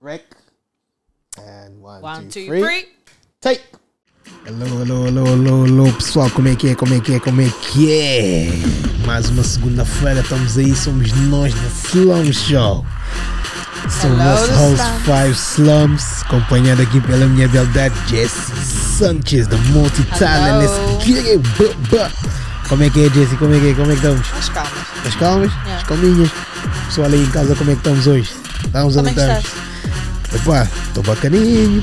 Rec. And one, One, two, two, three. three. Take. Hello, pessoal, como é que é? Mais uma segunda-feira, estamos aí, somos nós da Slum Show. Sou o nosso host 5 Slums, acompanhado aqui pela minha beldade Jessie Sanchez, da Multi-Talent. Let's get it, Como é que é, Jessie? Como é que estamos? As calmas. As calmas? Yeah. As calminhas? Pessoal aí em casa, como é que estamos hoje? Estamos Como é que estamos? estás? Epá, estou bacaninho.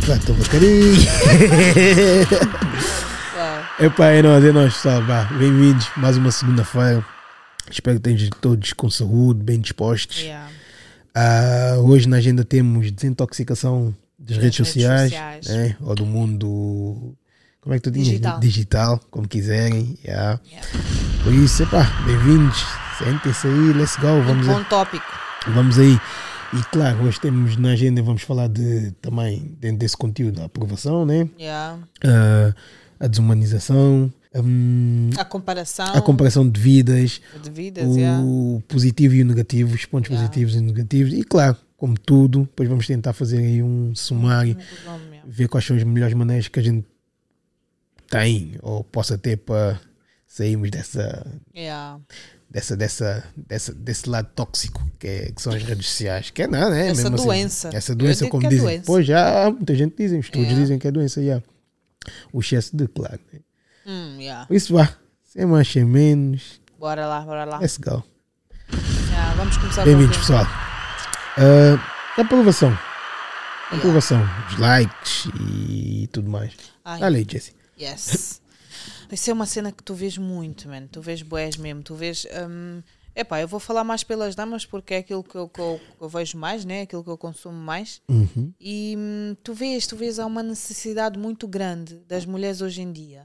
Uau. Epá, é nós, pessoal. Bem-vindos, mais uma segunda-feira. Espero que estejam todos com saúde, bem dispostos. Yeah. Hoje na agenda temos desintoxicação das redes sociais. Né? Ou do mundo, como é que tu dizes? Digital, como quiserem. Yeah. Yeah. Por isso, epá, bem-vindos. Sentem-se aí, let's go. Bom tópico. Vamos aí. E claro, hoje temos na agenda, vamos falar também dentro desse conteúdo, a aprovação, né? Yeah. A desumanização, A comparação. a comparação de vidas, yeah. o positivo e o negativo, os pontos positivos e negativos. E claro, como tudo, depois vamos tentar fazer aí um sumário, ver quais são as melhores maneiras que a gente tem ou possa ter para sairmos Yeah. desse lado tóxico que são as redes sociais, que é nada, né? Essa mesmo doença. Assim, essa doença, como que é dizem. doença. Pois já muita gente dizem, estudos Yeah. dizem que é doença, yeah. O excesso de, claro. Né? Yeah. Por isso vá, sem mais sem menos, Bora lá. let's go. Yeah, vamos começar Bem-vindos, com o pessoal. Aprovação, os likes e tudo mais. Ai. Olha aí, Jessie. Yes. Isso é uma cena que tu vês muito, man. Tu vês bués mesmo. Tu vês... eu vou falar mais pelas damas porque é aquilo que eu vejo mais, né? Aquilo que eu consumo mais. Uhum. E tu vês há uma necessidade muito grande das mulheres hoje em dia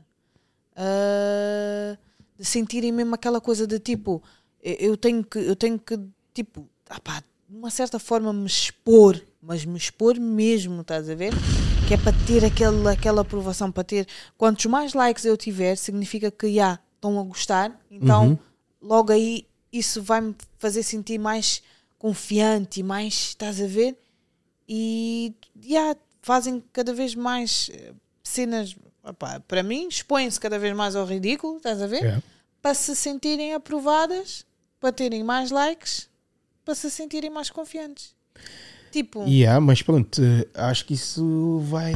de sentirem mesmo aquela coisa de tipo, eu tenho que tipo, de uma certa forma me expor, mas me expor mesmo, estás a ver? Que é para ter aquela aprovação, para ter quantos mais likes eu tiver, significa que estão a gostar, então logo aí isso vai-me fazer sentir mais confiante e mais, estás a ver? E fazem cada vez mais cenas, para mim, expõem-se cada vez mais ao ridículo, estás a ver? Yeah. Para se sentirem aprovadas, para terem mais likes, para se sentirem mais confiantes. Tipo... Mas pronto, acho que isso vai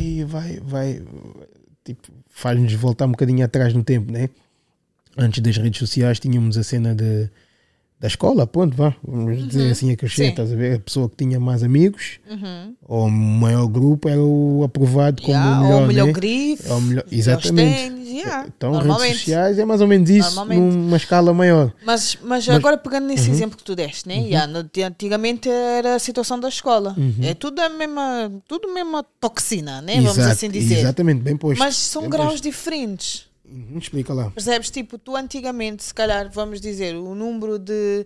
tipo, faz-nos voltar um bocadinho atrás no tempo, né? Antes das redes sociais tínhamos a cena da escola, ponto, vamos dizer assim, a crescer, estás a ver? A pessoa que tinha mais amigos ou o maior grupo era o aprovado como o melhor, ou o melhor né? grife, Exatamente. ténis, então redes sociais é mais ou menos isso, numa escala maior. Mas agora pegando nesse exemplo que tu deste, né? Antigamente era a situação da escola, é tudo a mesma toxina, né? Vamos assim dizer. Exatamente, bem posto. Mas são graus diferentes. Explica lá. Percebes? Tipo, tu antigamente, se calhar, vamos dizer, o número de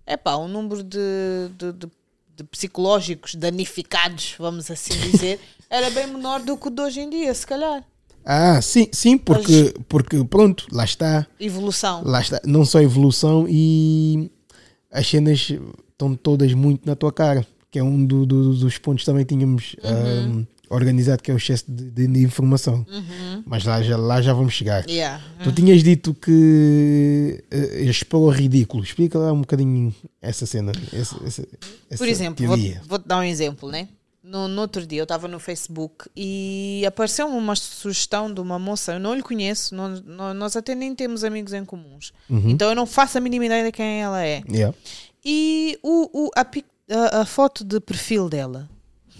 psicológicos danificados, vamos assim dizer, era bem menor do que o de hoje em dia, se calhar. Sim, porque pronto, lá está. Evolução. Lá está, não só evolução, e as cenas estão todas muito na tua cara, que é um dos pontos também que tínhamos organizado, que é o excesso de informação. Mas lá já vamos chegar. Tu tinhas dito que expor o ridículo. Explica lá um bocadinho essa cena. Essa Por exemplo, vou-te dar um exemplo, né? No outro dia eu estava no Facebook e apareceu-me uma sugestão de uma moça, eu não lhe conheço, nós até nem temos amigos em comuns, então eu não faço a mínima ideia de quem ela é. E a foto de perfil dela,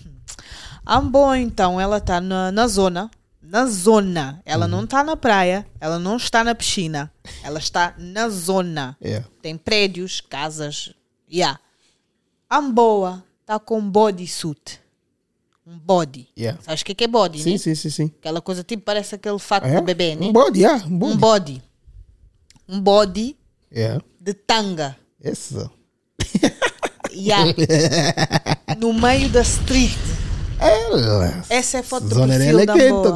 então ela está na zona, ela não está na praia, ela não está na piscina, ela está na zona, tem prédios, casas, Amboa está com bodysuit. Um body. Sabes o que é body, né? Sim. Aquela coisa tipo, parece aquele fato de bebê, né? Um body. Um body de tanga. Isso. No meio da street. Essa é a foto do Zona perfil da Amboa.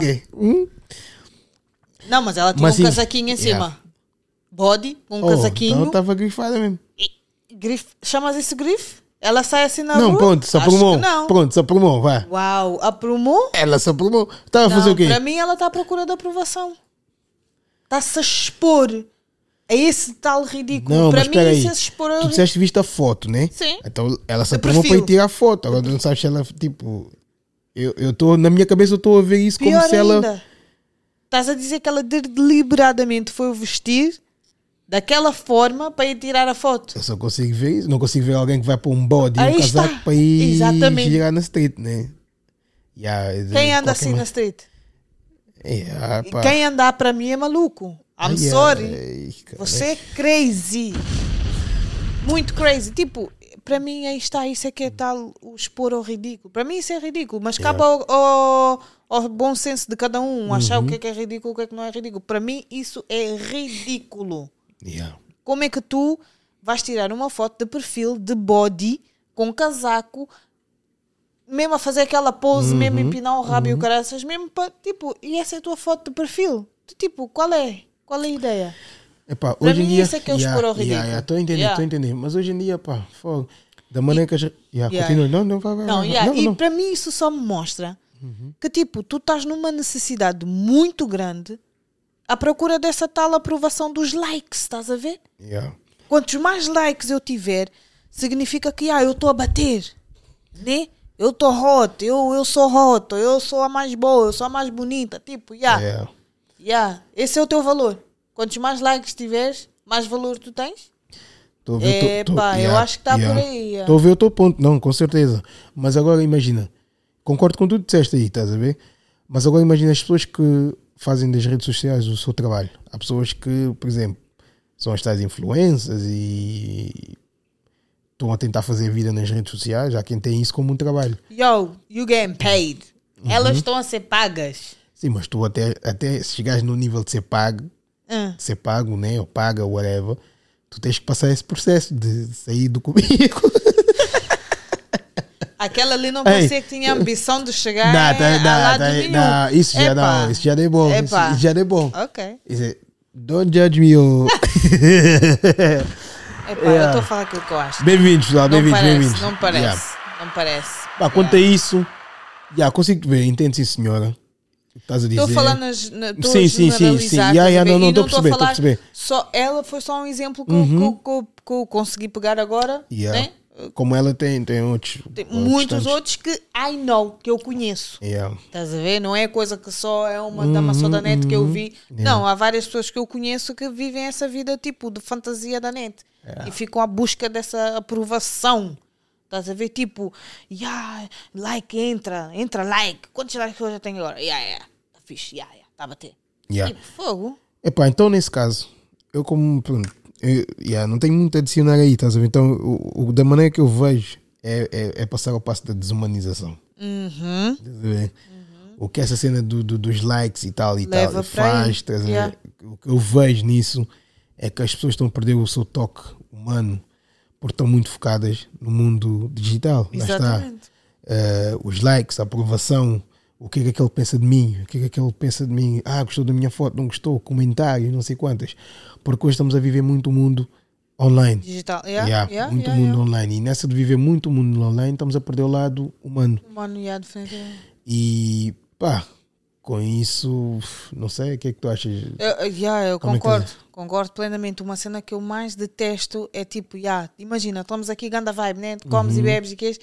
Não, mas ela tinha um casaquinho em cima. Body, um casaquinho. Então estava grifada mesmo. Grife. Chamas isso grife? Ela sai assim na Não, rua? pronto, se Acho aprumou. que não. Pronto, se aprumou, vai. Uau, aprumou? Ela se aprumou. Estava a fazer o quê? Para mim ela está à procura da aprovação. Está-se a expor a esse tal ridículo. Não, Para mas mim espera isso aí. é se expor Tu ao disseste que viste a foto, né? Sim. Então ela se De aprumou para perfil. ir tirar a foto. Agora não sabes se ela, tipo... Eu estou, na minha cabeça eu estou a ver isso como Pior se ela... ainda. Estás a dizer que ela deliberadamente foi vestir daquela forma para ir tirar a foto. Eu só consigo ver isso. Não consigo ver alguém que vai pôr um body e Aí um casaco está. para ir Exatamente. girar na street, né? Quem anda assim na street? Pá. Quem andar para mim é maluco. I'm sorry. Cara. Você é crazy. Muito crazy. Tipo, para mim aí está. Isso é que é tal o expor ao ridículo. Para mim isso é ridículo. Mas cabe ao bom senso de cada um. Achar o que é ridículo, o que é que não é ridículo. Para mim isso é ridículo. Yeah. Como é que tu vais tirar uma foto de perfil, de body, com casaco, mesmo a fazer aquela pose, mesmo empinar o rabo e o caraças, mesmo para, tipo, e essa é a tua foto de perfil? Tipo, qual é? Qual é a ideia? Epá, Para hoje em mim dia... isso é que é o expor ao ridículo. Estou a entender, Yeah. estou a entender. Mas hoje em dia, pá, fogo. Da maneira que a gente... Yeah. Continua. Não, vai. Não, yeah. E não. para mim isso só me mostra que, tipo, tu estás numa necessidade muito grande à procura dessa tal aprovação dos likes, estás a ver? Yeah. Quantos mais likes eu tiver, significa que eu estou a bater, né? Eu estou hot, eu sou hot, eu sou a mais boa, eu sou a mais bonita. Tipo, Yeah. esse é o teu valor. Quantos mais likes tiveres, mais valor tu tens? Tô a ver, Eu acho que está por aí. Estou a ver o teu ponto, não, com certeza. Mas agora imagina, concordo com tudo que disseste aí, estás a ver? Mas agora imagina as pessoas que fazem das redes sociais o seu trabalho. Há pessoas que, por exemplo, são as tais influencers e estão a tentar fazer vida nas redes sociais. Há quem tem isso como um trabalho. Yo, you getting paid. Elas estão a ser pagas. Sim, mas tu até se chegares no nível de ser pago, né, ou paga, whatever, tu tens que passar esse processo de sair do currículo. Aquela ali não parecia que tinha ambição de chegar a lado nenhum. Isso já não, isso já deu bom. Isso já deu bom. Ok. Don't judge me, oh. Eu estou a falar aquilo que eu acho. Bem-vindos, pessoal, bem-vindos. Não parece. Yeah. Não parece. Pá, quanto a isso, consigo ver, entendo sim, senhora. Estás a dizer. Estou a falar Sim. Não, estou a perceber. Só, ela foi só um exemplo que eu consegui pegar agora. Né? Como ela tem outros. Tem muitos outros que I know, que eu conheço. Estás a ver? Não é coisa que só é uma dama só da net que eu vi. Não, há várias pessoas que eu conheço que vivem essa vida tipo de fantasia da net. E ficam à busca dessa aprovação. Estás a ver? Tipo, like, entra like. Quantos likes eu já tenho agora? Tá fixe, tá a bater. Tipo, fogo. Epá, então nesse caso, eu como, pronto, não tenho muito a adicionar aí, estás a ver? Então, da maneira que eu vejo é passar ao passo da desumanização. Estás a ver? O que essa cena dos likes e tal faz, estás a ver? O que eu vejo nisso é que as pessoas estão a perder o seu toque humano porque estão muito focadas no mundo digital. Exatamente. Lá está. Os likes, a aprovação, o que é que aquele pensa de mim, o que é que aquele pensa de mim, gostou da minha foto, não gostou, comentário, não sei quantas. Porque hoje estamos a viver muito o mundo online. Digital, muito mundo online. E nessa de viver muito o mundo online, estamos a perder o lado humano. Definitivamente. E pá, com isso, não sei, o que é que tu achas? Eu concordo plenamente. Uma cena que eu mais detesto é tipo, imagina, estamos aqui, ganda vibe, né? Comes e bebes e queijo,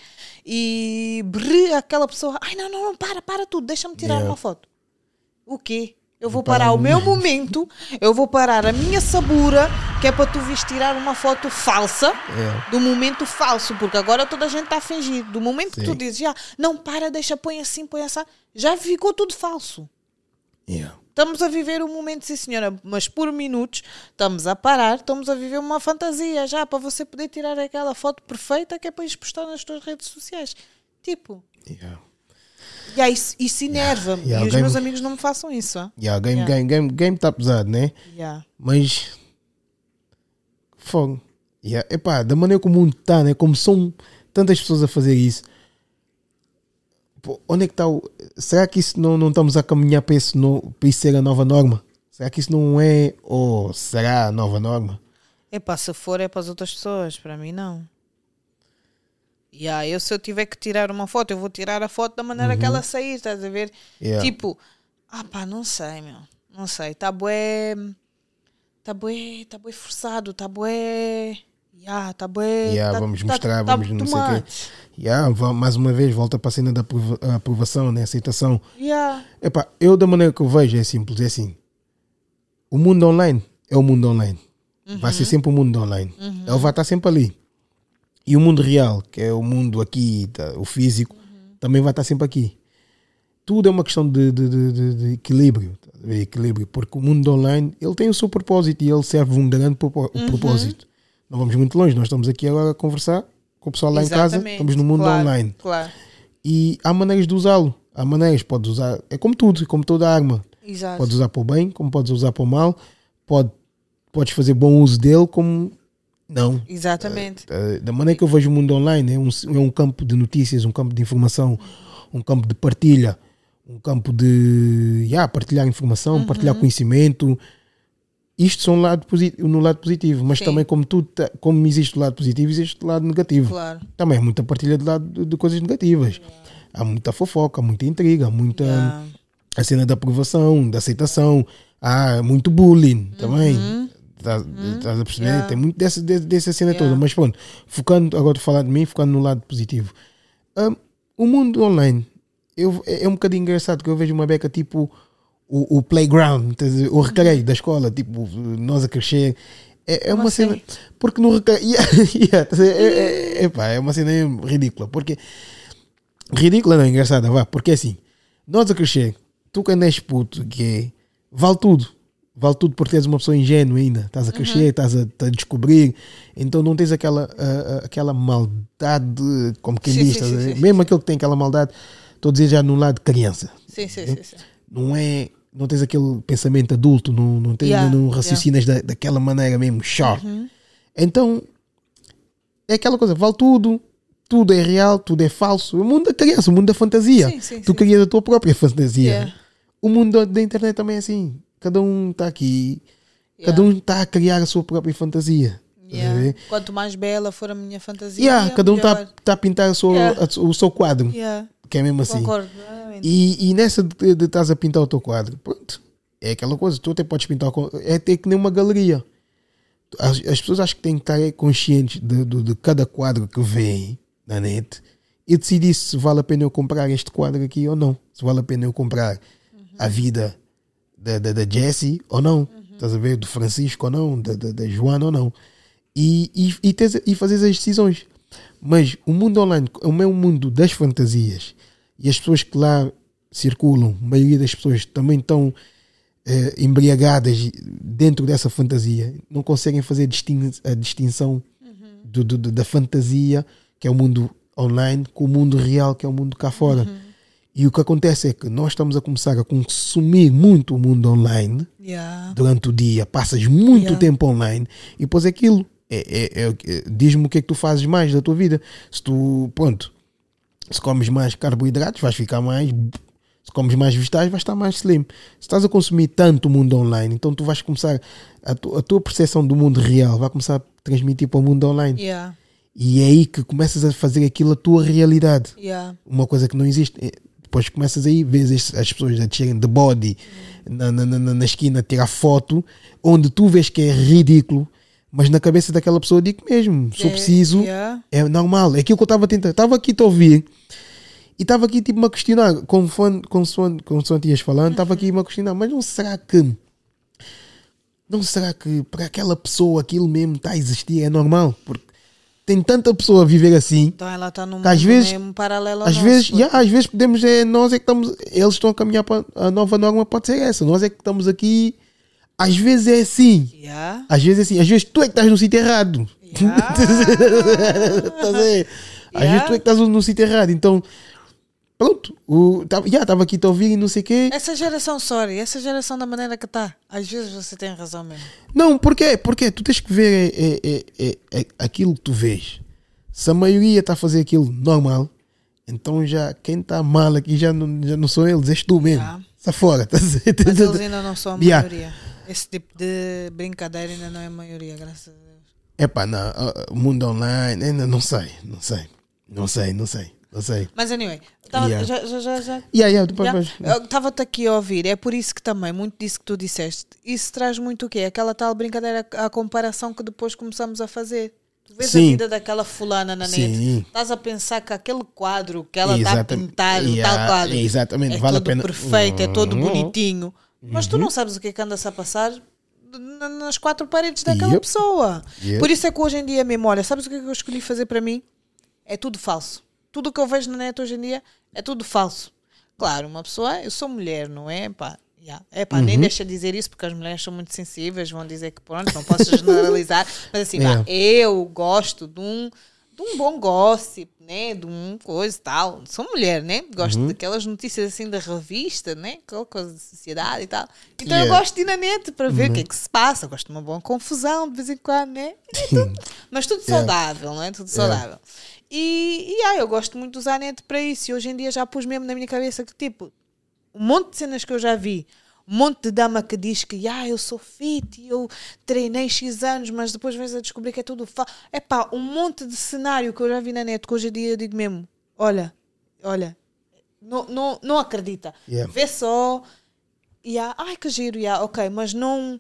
e aquela pessoa, não, para tudo, deixa-me tirar uma foto. O quê? Eu vou parar o meu momento, eu vou parar a minha sabura, que é para tu vires tirar uma foto falsa do momento falso, porque agora toda a gente está a fingir. Do momento que tu dizes, não, para, deixa, põe assim, já ficou tudo falso. Estamos a viver um momento, sim senhora, mas por minutos estamos a parar, estamos a viver uma fantasia já para você poder tirar aquela foto perfeita que é para postar nas tuas redes sociais. Tipo... isso enerva-me. E os meus amigos não me façam isso. Game está pesado, né? Mas fogo. Epá, da maneira como o mundo está, né? Como são tantas pessoas a fazer isso, onde é que está será que isso não estamos a caminhar para isso ser a nova norma? Será que isso não é ou será a nova norma? Se for é para as outras pessoas, para mim não. Se eu tiver que tirar uma foto, eu vou tirar a foto da maneira que ela sair, estás a ver? Yeah. Tipo, não sei, meu. Não sei. Tá bué forçado, tá bué. Tá bué. Vamos mostrar, vamos não sei o quê. Mais uma vez, volta para a cena da aprovação, né? Aceitação. Epá, eu da maneira que eu vejo é simples, é assim. O mundo online é o mundo online. Vai ser sempre o mundo online. Ele vai estar sempre ali. E o mundo real, que é o mundo aqui, o físico, também vai estar sempre aqui. Tudo é uma questão de equilíbrio, equilíbrio, porque o mundo online ele tem o seu propósito e ele serve um grande propósito. Não vamos muito longe, nós estamos aqui agora a conversar com o pessoal lá em casa, estamos no mundo online. Claro. E há maneiras de usá-lo. Há maneiras, podes usar, é como tudo, como toda arma. Exato. Podes usar para o bem, como podes usar para o mal, podes fazer bom uso dele, como não. Exatamente. Da maneira que eu vejo o mundo online, é um campo de notícias, um campo de informação, um campo de partilha, um campo de partilhar informação, partilhar conhecimento. Isto são no lado positivo, mas também como existe o lado positivo, existe o lado negativo. Claro. Também há muita partilha de coisas negativas. Há muita fofoca, muita intriga, há muita a cena da aprovação, da aceitação, há muito bullying também. Estás a perceber? Tem muito dessa cena toda. Mas pronto, agora de falar de mim, focando no lado positivo. O mundo online é um bocadinho engraçado, que eu vejo uma beca tipo o playground, o recreio da escola, tipo nós a crescer. É uma cena. Porque no recreio. É uma cena ridícula. Porque. Ridícula não, engraçada, vá. Porque assim, nós a crescer, tu quando és puto, que vale tudo. Vale tudo porque és uma pessoa ingênua ainda. Estás a crescer, estás a descobrir. Então não tens aquela maldade, como quem diz. Mesmo aquele que tem aquela maldade, estou a dizer já no lado de criança. Sim. Não tens aquele pensamento adulto, não raciocinas daquela maneira mesmo, sharp. Então, é aquela coisa, vale tudo. Tudo é real, tudo é falso. O mundo da criança, o mundo da fantasia. Tu crias a tua própria fantasia. O mundo da internet também é assim. Cada um está aqui, cada um está a criar a sua própria fantasia. Quanto mais bela for a minha fantasia, cada um está a pintar o seu quadro. Que é mesmo assim. Concordo. E nessa de estás a pintar o teu quadro, pronto, é aquela coisa, tu até podes pintar, é ter que nem uma galeria. As pessoas acho que têm que estar conscientes de cada quadro que vem na net e decidir se vale a pena eu comprar este quadro aqui ou não. Se vale a pena eu comprar a vida da Jessie ou não. Estás a ver? Do Francisco ou não. Da Joana ou não. E fazer as decisões. Mas o mundo online é o mundo das fantasias e as pessoas que lá circulam, a maioria das pessoas também estão embriagadas dentro dessa fantasia. Não conseguem fazer a distinção da fantasia, que é o mundo online, com o mundo real, que é o mundo cá fora. E o que acontece é que nós estamos a começar a consumir muito o mundo online durante o dia, passas muito tempo online e depois aquilo diz-me o que é que tu fazes mais da tua vida. Se tu, se comes mais carboidratos, vais ficar mais. Se comes mais vegetais, vais estar mais slim. Se estás a consumir tanto o mundo online, então tu vais começar a tua percepção do mundo real vai começar a transmitir para o mundo online. E é aí que começas a fazer aquilo a tua realidade. Uma coisa que não existe. Depois começas aí, vês as pessoas a descerem de body na esquina a tirar foto, onde tu vês que é ridículo, mas na cabeça daquela pessoa eu digo mesmo, se eu preciso, é normal. É aquilo que eu estava a tentar. Estava aqui a ouvir e estava aqui tipo-me a questionar, consoante ias falando, estava aqui a questionar, mas não será que para aquela pessoa aquilo mesmo está a existir? É normal, porque tem tanta pessoa a viver assim. Então ela está num mundo mesmo paralelo às vezes podemos, nós é que estamos, eles estão a caminhar para a nova norma, pode ser essa, nós é que estamos aqui, às vezes é assim, às vezes tu é que estás no sítio errado. Às vezes tu é que estás no sítio errado, então pronto, estava aqui a ouvir e não sei o quê. Essa geração da maneira que está, às vezes você tem razão mesmo. Não, porque tu tens que ver aquilo que tu vês. Se a maioria está a fazer aquilo normal, então já quem está mal aqui já não são eles, és tu mesmo. Está fora. Mas eles ainda não são a maioria. Esse tipo de brincadeira ainda não é a maioria, graças a Deus. Não, o mundo online, ainda não sei. Não sei. Mas anyway, Depois. eu estava-te aqui a ouvir. É por isso que também, muito disso que tu disseste, isso traz muito o quê? Aquela tal brincadeira, a comparação que depois começamos a fazer. Tu vês a vida daquela fulana na net, estás a pensar que aquele quadro que ela está a pintar, tal quadro, exatamente. é Vale todo a pena. perfeito, é todo bonitinho, mas tu não sabes o que é que anda-se a passar nas quatro paredes daquela pessoa. Por isso é que hoje em dia mesmo, olha, sabes o que é que eu escolhi fazer para mim? É tudo falso. Tudo o que eu vejo na net hoje em dia é tudo falso. Claro, uma pessoa, eu sou mulher, não é? Nem deixa de dizer isso, porque as mulheres são muito sensíveis, vão dizer que pronto, não posso generalizar, mas assim, eu gosto de um bom gossip, né? De um coisa e tal. Sou mulher, né? Gosto daquelas notícias assim da revista, né? Aquela coisa da sociedade e tal. Então eu gosto de ir na net para ver o que é que se passa. Gosto de uma boa confusão de vez em quando, né? Mas tudo saudável, não é? Tudo saudável. Eu gosto muito de usar a net para isso. E hoje em dia já pus mesmo na minha cabeça que tipo, um monte de cenas que eu já vi, um monte de dama que diz que eu sou fit e eu treinei X anos, mas depois vens a descobrir que é tudo falso. Um monte de cenário que eu já vi na net, que hoje em dia eu digo mesmo, olha, não acredita. Vê só, que giro, ok, mas não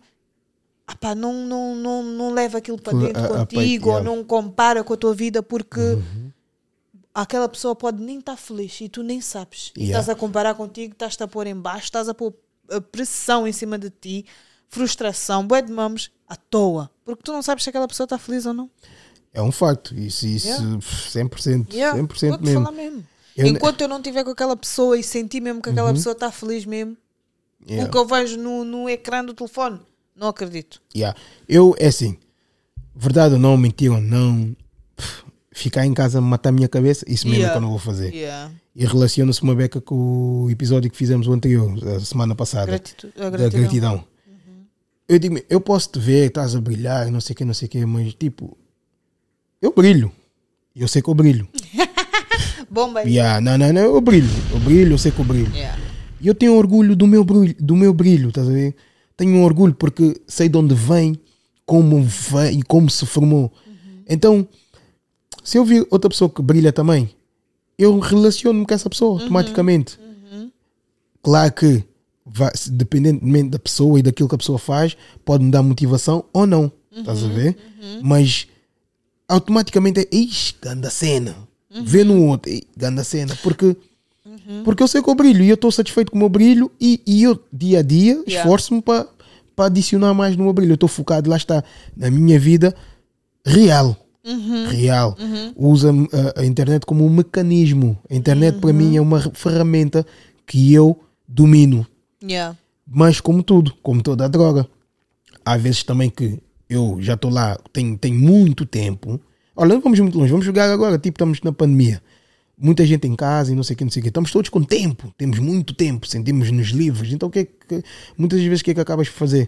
leva aquilo para dentro contigo, ou não compara com a tua vida, porque aquela pessoa pode nem estar feliz e tu nem sabes. E estás a comparar contigo, estás-te a pôr em baixo, estás a pôr a pressão em cima de ti, frustração, bué de mamos, à toa. Porque tu não sabes se aquela pessoa está feliz ou não. É um facto. Isso 100%. 100% Vou-te mesmo. falar mesmo. Enquanto eu não estiver com aquela pessoa e sentir mesmo que aquela pessoa está feliz mesmo, o que eu vejo no ecrã do telefone, não acredito. Eu, é assim, verdade ou não, mentira ou não, ficar em casa, matar a minha cabeça, isso mesmo é que eu não vou fazer. E relaciona-se uma beca com o episódio que fizemos o anterior, a semana passada, da gratidão. Eu digo, eu posso te ver, estás a brilhar, não sei o que, mas tipo, eu brilho. Eu sei que eu brilho. Bomba. Não, eu brilho, eu sei que eu brilho. E eu tenho orgulho do meu brilho, estás a ver? Tenho um orgulho porque sei de onde vem e como se formou. Então, se eu vir outra pessoa que brilha também, eu relaciono-me com essa pessoa automaticamente. Claro que, dependentemente da pessoa e daquilo que a pessoa faz, pode me dar motivação ou não. Estás a ver? Mas automaticamente é ganda cena. Vê no outro, ganda cena. Porque eu sei que eu brilho e eu estou satisfeito com o meu brilho e eu, dia a dia, esforço-me para adicionar mais no meu brilho. Eu estou focado, lá está, na minha vida real. Usa a internet como um mecanismo. A internet para mim é uma ferramenta que eu domino. Mas como tudo, como toda a droga, há vezes também que eu já estou lá, tenho muito tempo. Olha, não vamos muito longe, vamos jogar agora, tipo, estamos na pandemia, muita gente em casa e não sei o que, estamos todos com tempo, temos muito tempo, sentimos-nos livres. Então muitas vezes o que é que acabas por fazer?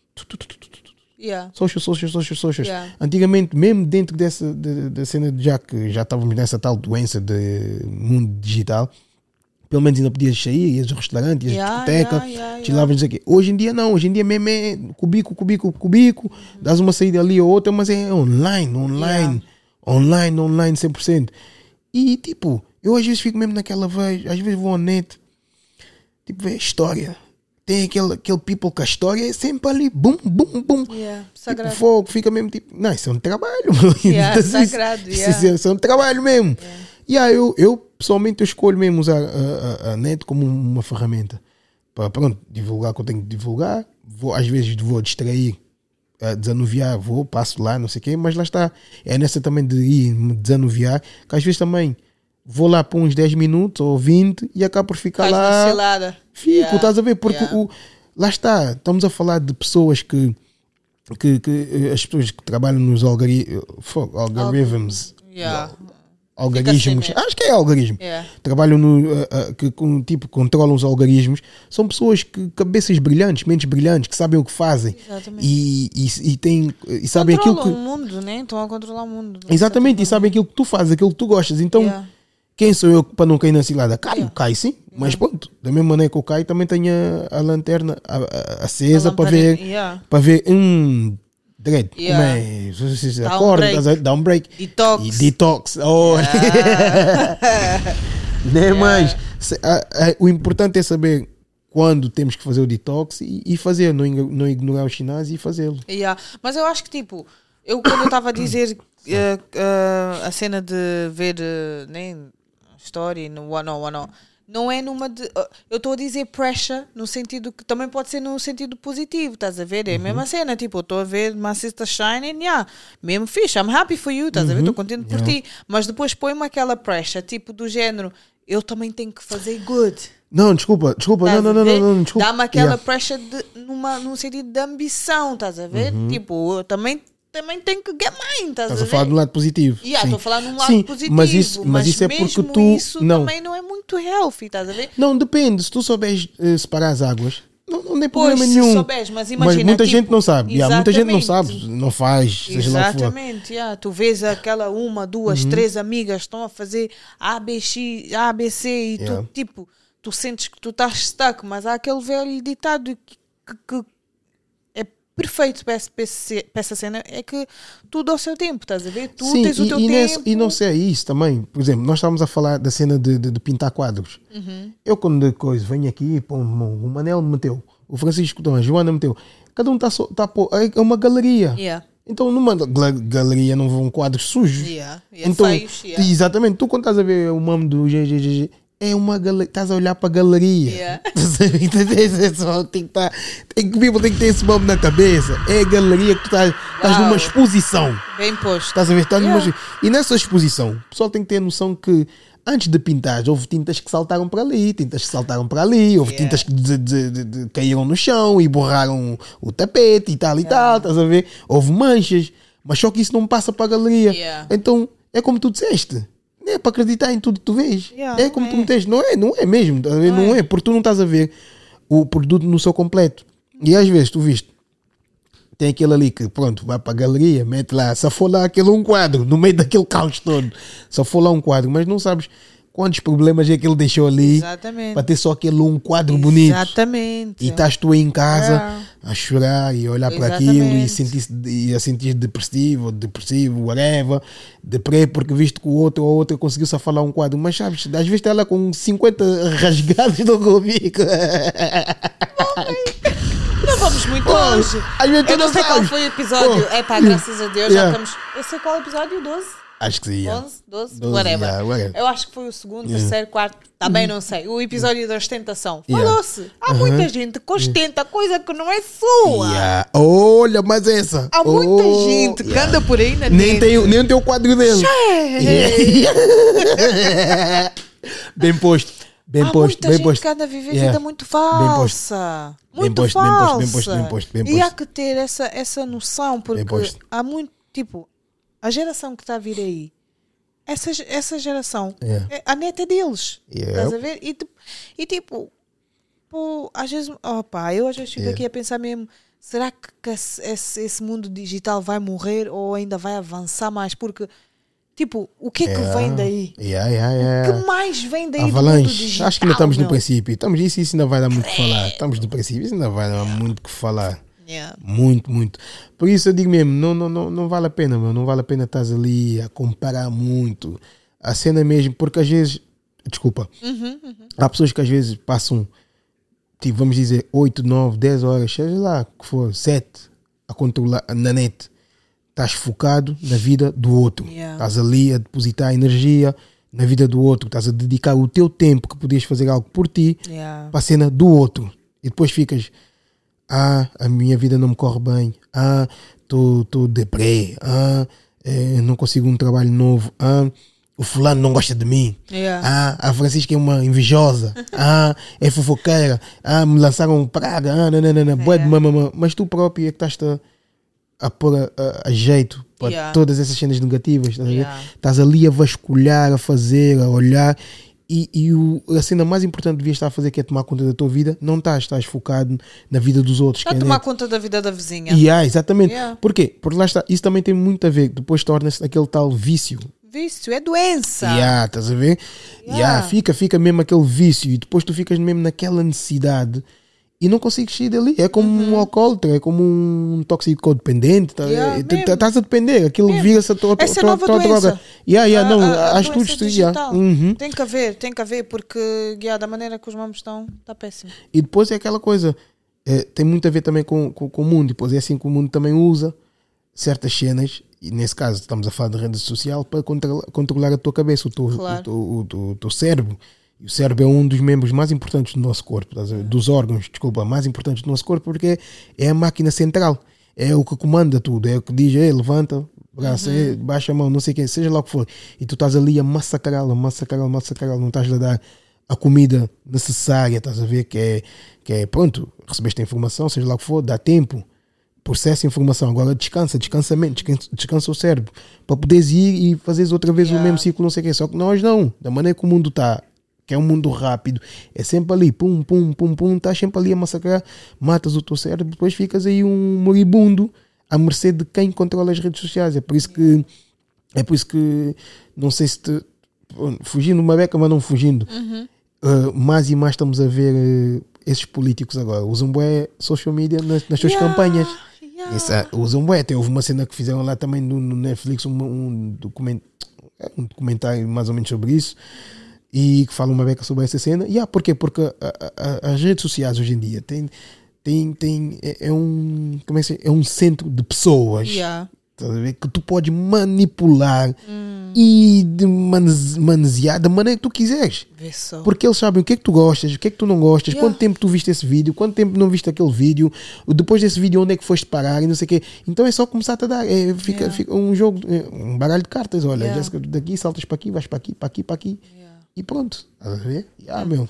Socials. Antigamente, mesmo dentro da cena, já que já estávamos nessa tal doença de mundo digital, pelo menos ainda podias sair, ias ao restaurante, ias à discoteca, chilavas aqui. Hoje em dia não, hoje em dia mesmo é cubico, dás uma saída ali ou outra, mas é online 100%. E tipo, eu às vezes fico mesmo naquela vez, às vezes vou à net, tipo, ver a história. Tem aquele people que a história é sempre ali, bum. Sagrado. Tipo, fogo, fica mesmo tipo, não, isso é um trabalho. Sagrado. Isso é um trabalho mesmo. Eu pessoalmente eu escolho mesmo usar a net como uma ferramenta para, pronto, divulgar o que eu tenho que divulgar. Às vezes vou distrair, desanuviar, passo lá, não sei o quê, mas lá está. É nessa também de ir me desanuviar, que às vezes também vou lá por uns 10 minutos ou 20 e acabo por ficar lá. Fico, estás a ver? Porque lá está, estamos a falar de pessoas que as pessoas que trabalham nos algoritmos. Algoritmos, acho que é algoritmo. Trabalham que controlam os algoritmos. São pessoas que cabeças brilhantes, mentes brilhantes, que sabem o que fazem. E sabem aquilo que. Controlam o mundo, né? Estão a controlar o mundo. Exatamente, e sabem aquilo que tu fazes, aquilo que tu gostas. Então, quem sou eu para não cair na cilada? Cai sim, mas pronto. Da mesma maneira que eu caio, também tenho a lanterna acesa para ver. Dread, Yeah. como é? Você Dá um acorda, break. dá um break. Detox. E detox. Oh. Né, mas o importante é saber quando temos que fazer o detox e fazer, não ignorar os sinais e fazê-lo. Yeah. Mas eu acho que tipo, quando eu estava a dizer a cena de ver nem story no one não é numa de. Eu estou a dizer pressure no sentido que também pode ser no sentido positivo, estás a ver? É a mesma cena, tipo, eu estou a ver my sister shining, mesmo fixe, I'm happy for you, estás a ver? Estou contente por ti, mas depois põe-me aquela pressure, tipo, do género, eu também tenho que fazer good. Não, desculpa, não, desculpa. Dá-me aquela pressure num sentido de ambição, estás a ver? Tipo, eu também tenho que get mine, estás a ver? Estás a falar de um lado positivo. Estou a falar num lado Sim, positivo, mas isso é porque tu isso não. também não é muito healthy, estás a ver? Não, depende, se tu souberes separar as águas, não tem problema Pois, nenhum. se souberes, mas imagina, muita tipo, gente não sabe. Muita gente não sabe, exatamente. não faz, seja lá o que for. Exatamente, tu vês aquela uma, duas, três amigas estão a fazer ABC e tu, tipo, tu sentes que tu estás stuck, mas há aquele velho ditado que é perfeito para essa cena, é que tudo ao seu tempo, estás a ver? Tu Sim, tens o teu tempo. E não sei isso também. Por exemplo, nós estávamos a falar da cena de pintar quadros. Eu quando venho aqui, pô, o Manel meteu, o Francisco, a Joana meteu, cada um está é uma galeria. Yeah. Então numa galeria não vão quadros sujos. Então, feios, exatamente, tu quando estás a ver o mamo do GGGG, é uma galeria, estás a olhar para a galeria. People tem que ter esse mamo na cabeça. É a galeria que tu estás numa exposição. Bem posto. Estás a ver? E nessa exposição, o pessoal tem que ter a noção que antes de pintar, houve tintas que saltaram para ali, tintas que saltaram para ali, houve tintas que caíram no chão e borraram o tapete e tal, estás a ver? Houve manchas, mas só que isso não passa para a galeria. Então, é como tu disseste, não é para acreditar em tudo que tu vês. É como tu me disseste, não é mesmo, tá a ver? Não é, porque tu não estás a ver o produto no seu completo. E às vezes, tu viste, tem aquele ali que, pronto, vai para a galeria, mete lá, só for lá aquele um quadro, no meio daquele caos todo. Só for lá um quadro, mas não sabes quantos problemas é que ele deixou ali para ter só aquele um quadro bonito. Exatamente. E estás tu aí em casa a chorar e a olhar para aquilo e a sentir depressivo, whatever, deprê, porque viste que o outro ou outra conseguiu só falar um quadro. Mas sabes, às vezes está lá com 50 rasgados no comigo. Não vamos muito longe. Eu não sei qual foi o episódio. Graças a Deus já estamos. Eu sei qual é o episódio, 12? Acho que sim. 11, 12, whatever. Eu acho que foi o segundo, terceiro, quarto. Também não sei. O episódio da ostentação. Falou-se. Há muita gente que ostenta coisa que não é sua. Olha, mas essa. Há muita gente que anda por aí na nem tem o teu quadro dele. Bem posto. Bem posto. Muita gente que anda a viver vida muito falsa. Muito falsa. Bem posto. E há que ter essa noção, porque há muito, tipo, a geração que está a vir aí, essa geração, a neta é deles. Estás a ver? E tipo, pô, às vezes, eu às vezes fico aqui a pensar mesmo, será que esse mundo digital vai morrer ou ainda vai avançar mais? Porque, tipo, o que é que vem daí? O que mais vem daí do mundo digital? Acho que ainda estamos no princípio. Isso ainda vai dar muito o que falar. Estamos no princípio, isso ainda vai dar muito o que falar. Muito. Por isso eu digo mesmo, não vale a pena, meu. Não vale a pena estar ali a comparar muito. A cena mesmo, porque às vezes, desculpa, há pessoas que às vezes passam, tipo, vamos dizer, 8, 9, 10 horas, seja lá que for, 7, a controlar na net. Estás focado na vida do outro. Estás ali a depositar energia na vida do outro. Estás a dedicar o teu tempo que podias fazer algo por ti para a cena do outro. E depois ficas, a minha vida não me corre bem. Estou deprê. Não consigo um trabalho novo. O fulano não gosta de mim. A Francisca é uma invejosa. É fofoqueira. Me lançaram praga. Mas tu próprio é que estás a pôr a jeito para todas essas cenas negativas. Estás ali a vasculhar, a fazer, a olhar. E a cena mais importante que devias estar a fazer, que é tomar conta da tua vida, não estás focado na vida dos outros. Está a tomar conta da vida da vizinha. Exatamente. Por quê? Porque lá está, isso também tem muito a ver, depois torna-se aquele tal vício. Vício, é doença. Estás a ver? Fica mesmo aquele vício e depois tu ficas mesmo naquela necessidade e não consegues sair dali. É como um alcoólatra, é como um toxicodependente. Estás a depender, aquilo vira-se a tua droga. Não, acho tudo digital. Tem que haver, porque da maneira que os mamos estão, está péssimo. E depois é aquela coisa, tem muito a ver também com o mundo. Depois é assim que o mundo também usa certas cenas, e nesse caso estamos a falar de rede social, para controlar a tua cabeça, o teu cérebro. E o cérebro é um dos membros mais importantes do nosso corpo, dos órgãos, mais importantes do nosso corpo, porque é a máquina central, é o que comanda tudo, é o que diz, levanta, braço, baixa a mão, não sei o que, seja lá o que for. E tu estás ali a massacrá-la, não estás a dar a comida necessária, estás a ver, que é pronto, recebeste a informação, seja lá o que for, dá tempo, processa a informação, agora descansa a mente, descansa o cérebro, para poderes ir e fazeres outra vez o mesmo ciclo, não sei o que. Só que nós não, da maneira que o mundo está, que é um mundo rápido, é sempre ali, pum, estás sempre ali a massacrar, matas o teu cérebro, depois ficas aí um moribundo à mercê de quem controla as redes sociais. É por isso que não sei se fugindo uma beca, mas não fugindo, mais e mais estamos a ver esses políticos agora usam bué social media nas suas campanhas. Usam bué. Houve uma cena que fizeram lá também no Netflix, um documentário mais ou menos sobre isso, e que fala uma beca sobre essa cena. Porquê? Porque as redes sociais hoje em dia é um centro de pessoas que tu podes manipular e manusear da maneira que tu quiseres. Porque eles sabem o que é que tu gostas, o que é que tu não gostas, quanto tempo tu viste esse vídeo, quanto tempo não viste aquele vídeo, depois desse vídeo onde é que foste parar e não sei o quê. Então é só começar a dar. Fica um jogo, um baralho de cartas. Olha, Jéssica, daqui saltas para aqui, vais para aqui, para aqui, para aqui. E pronto. Estás a ver? Meu.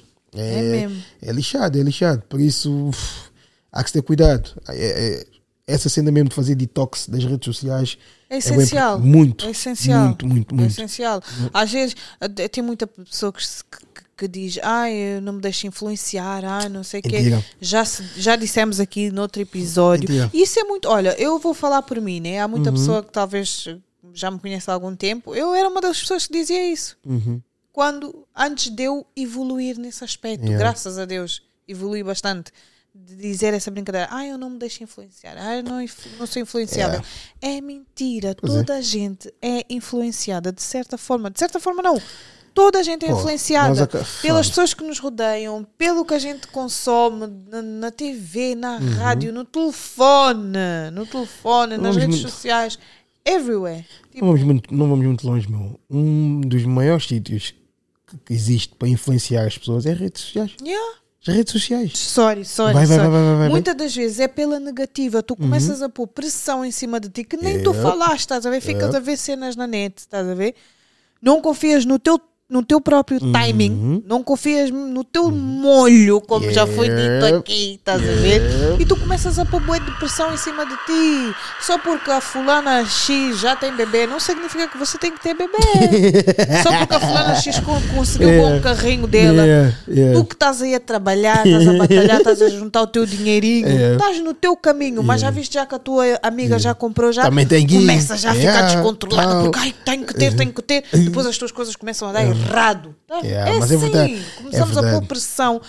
É lixado. Por isso, há que ter cuidado. Essa cena mesmo de fazer detox das redes sociais é essencial. Muito. É essencial. Muito. É essencial. Às vezes tem muita pessoa que diz, eu não me deixo influenciar, não sei o quê. Já dissemos aqui noutro episódio. E isso é muito. Olha, eu vou falar por mim, né? Há muita pessoa que talvez já me conhece há algum tempo. Eu era uma das pessoas que dizia isso. Antes de eu evoluir nesse aspecto, graças a Deus, evolui bastante. De dizer essa brincadeira, eu não me deixo influenciar, eu não sou influenciável. É mentira, toda a gente é influenciada de certa forma. De certa forma não, toda a gente é influenciada pelas pessoas que nos rodeiam, pelo que a gente consome na TV, na rádio, no telefone, nas redes sociais, everywhere. Não vamos muito longe, meu. Um dos maiores sítios que existe para influenciar as pessoas é as redes sociais. As redes sociais. Sorry. Vai. Muitas das vezes é pela negativa. Tu começas a pôr pressão em cima de ti que nem tu falaste, estás a ver? Ficas a ver cenas na net, estás a ver? Não confias no teu próprio timing, não confias no teu molho, como já foi dito aqui, estás a ver? E tu começas a pôr bué de pressão em cima de ti. Só porque a fulana X já tem bebê, não significa que você tem que ter bebê. Só porque a fulana X conseguiu um bom carrinho dela. Tu que estás aí a trabalhar, estás a batalhar, estás a juntar o teu dinheirinho, estás no teu caminho, mas já viste já que a tua amiga já comprou, já começa já a ficar descontrolada, porque tenho que ter. Depois as tuas coisas começam a dar errado. Mas é verdade. Começamos a pôr pressão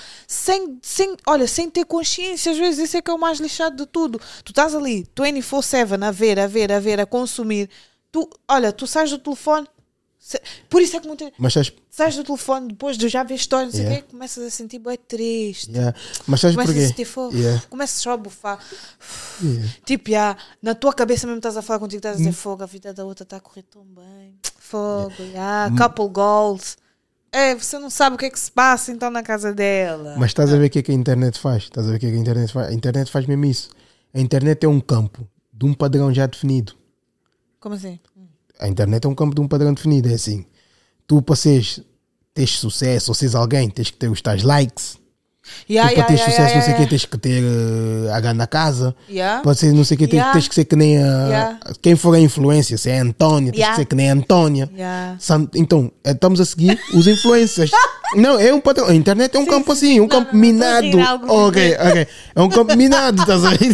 sem ter consciência. Às vezes isso é que é o mais lixado de tudo. Tu estás ali 24/7 a consumir. Tu sais do telefone. Por isso é que sais do telefone depois de já ver histórias, não sei o quê, começas a sentir bem triste. Mas sabes começas porquê? a sentir fogo. Começas só a bufar. Tipo, na tua cabeça mesmo estás a falar contigo, estás a dizer fogo, a vida da outra está a correr tão bem. Fogo, couple goals. Você não sabe o que é que se passa então na casa dela. Mas estás a ver o que é que a internet faz? A internet faz mesmo isso. A internet é um campo de um padrão já definido. Como assim? A internet é um campo de um padrão definido. É assim, tu para teres sucesso ou seres alguém, tens que ter os tais likes. Para ter sucesso, não sei o que, tens que ter H na casa. Para ser não sei o que, tens que ser que nem quem for a influência, se é a Antónia, tens que ser que nem a Antónia. Então, estamos a seguir os influencers. Não, é um padrão. A internet é um campo assim, um campo minado. Ok. É um campo minado, estás a ver?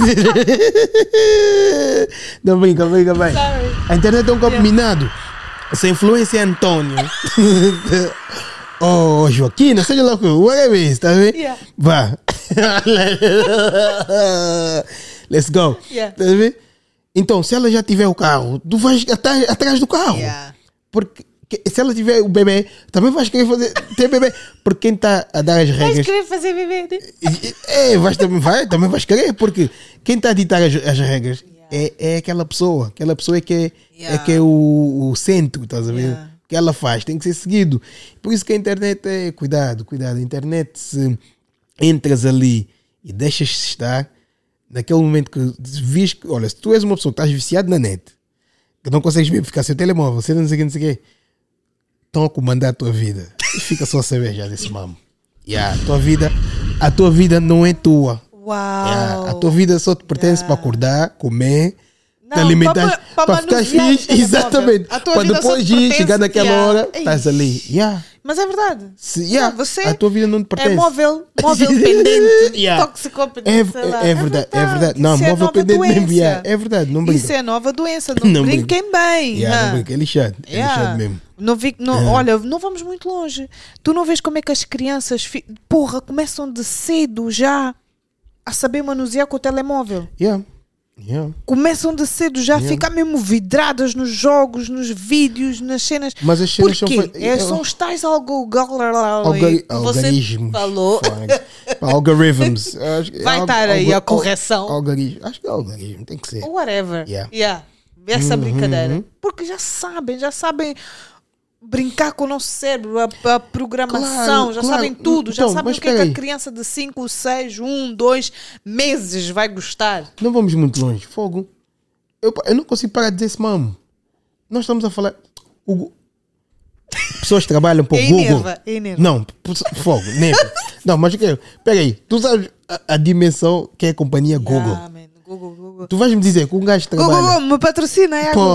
Não brinca bem. A internet é um campo minado. Se a influência é António. Joaquina, seja lá o que é isso, tá vendo? Vá. Let's go. Yeah. Tá a ver? Então, se ela já tiver o carro, tu vais atrás do carro. Yeah. Porque se ela tiver o bebê, também vais querer ter bebê. Porque quem está a dar as Vais regras. querer fazer bebê, né? Também vais querer. Porque quem está a ditar as regras é aquela pessoa. Aquela pessoa é que é o centro, estás a ver? Yeah. Que ela faz, tem que ser seguido. Por isso que a internet é cuidado. A internet, se entras ali e deixas-se estar, naquele momento que vis que, olha, se tu és uma pessoa que estás viciado na net, que não consegues mesmo ficar sem o telemóvel, você não sei o que, estão a comandar a tua vida. E fica só a saber já desse mamo. A tua vida não é tua. Uau! A tua vida só te pertence para acordar, comer, te alimentar, para ficar manusear fixe. o telemóvel. Exatamente. A tua Para vida só depois te de pertence, chegar naquela hora, Ei. estás ali. Mas é verdade. Você A tua vida não te pertence. é móvel pendente, Yeah. toxicodependente, sei lá. É verdade. Não, Isso é móvel nova pendente mesmo. doença. É verdade, não brinca. Isso é nova doença, não, Não brinquem bem. Não brinca, é lixado. É lixado mesmo. Olha, não vamos muito longe. Tu não vês como é que as crianças começam de cedo já a saber manusear com o telemóvel. Yeah. Começam de cedo já a ficar mesmo vidradas nos jogos, nos vídeos, nas cenas. Mas as cenas são são os tais algoritmos. Falou. Algorithms. Vai estar aí a correção. Algoritmo. Acho que é algoritmo, tem que ser. Whatever. Essa brincadeira. Porque já sabem brincar com o nosso cérebro, a programação, já sabem tudo, já sabem o que é que a criança de 5, 6, 1, 2 meses vai gostar. Não vamos muito longe. Fogo. Eu não consigo parar de dizer esse mamo. Nós estamos a falar. Pessoas que trabalham para o Google. Não, fogo, neva. Não, mas o que? Pega aí, tu sabes a dimensão que é a companhia Google. Google. Tu vais me dizer que um gajo trabalha. Google, me patrocina, é Pô.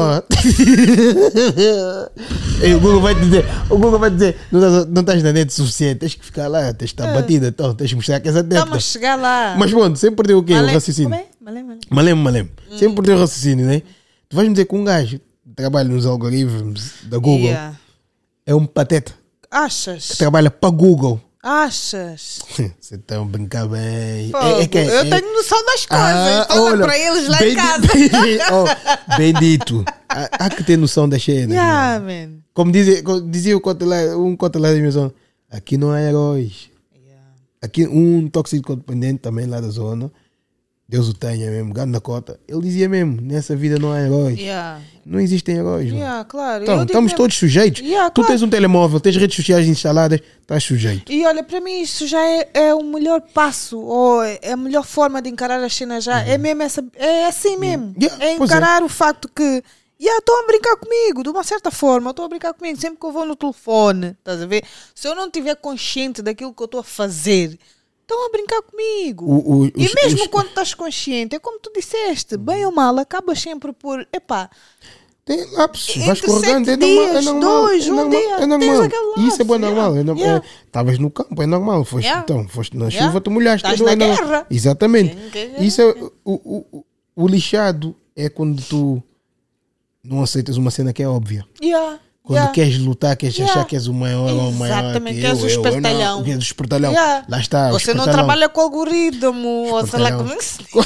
O Google vai dizer, não estás na net suficiente, tens que ficar lá, tens de estar batida, então tens de mostrar que és atenta. Estamos a chegar lá. Mas pronto, sempre perdeu o quê? O raciocínio. Malém. Sempre perdeu o raciocínio, né? Tu vais me dizer que um gajo que trabalha nos algoritmos da Google é um pateta. Achas? Que trabalha para Google. Achas? Você está a brincar bem. Eu tenho noção das coisas. Olha para eles lá em casa. Bem dito. Há que ter noção das cenas. Como dizia um conta lá da minha zona, aqui não há heróis. Aqui um toxicodependente também lá da zona, Deus o tenha mesmo, gado na cota, ele dizia mesmo, nessa vida não há heróis. Não existem heróis. Claro. Então, estamos todos sujeitos. Tu tens um telemóvel, tens redes sociais instaladas, estás sujeito. E olha, para mim isso já é o melhor passo, ou é a melhor forma de encarar as cenas já. É mesmo é assim mesmo. É encarar o facto que estão a brincar comigo, de uma certa forma, estão a brincar comigo. Sempre que eu vou no telefone, estás a ver? Se eu não estiver consciente daquilo que eu estou a fazer, estão a brincar comigo. E mesmo quando estás consciente, é como tu disseste, bem ou mal, acabas sempre por, tem lapsos, vais escorregando, é normal. E isso é bom, normal. Estavas no campo, é normal. Foste na chuva, tu molhaste. Estás na guerra. Exatamente. Isso é o lixado é quando tu não aceitas uma cena que é óbvia. Quando queres lutar, queres achar que és o maior ou o maior. Exatamente, que és o espertalhão. És o espertalhão. Lá está. Você não trabalha com algoritmo, ou sei lá como é que se diz.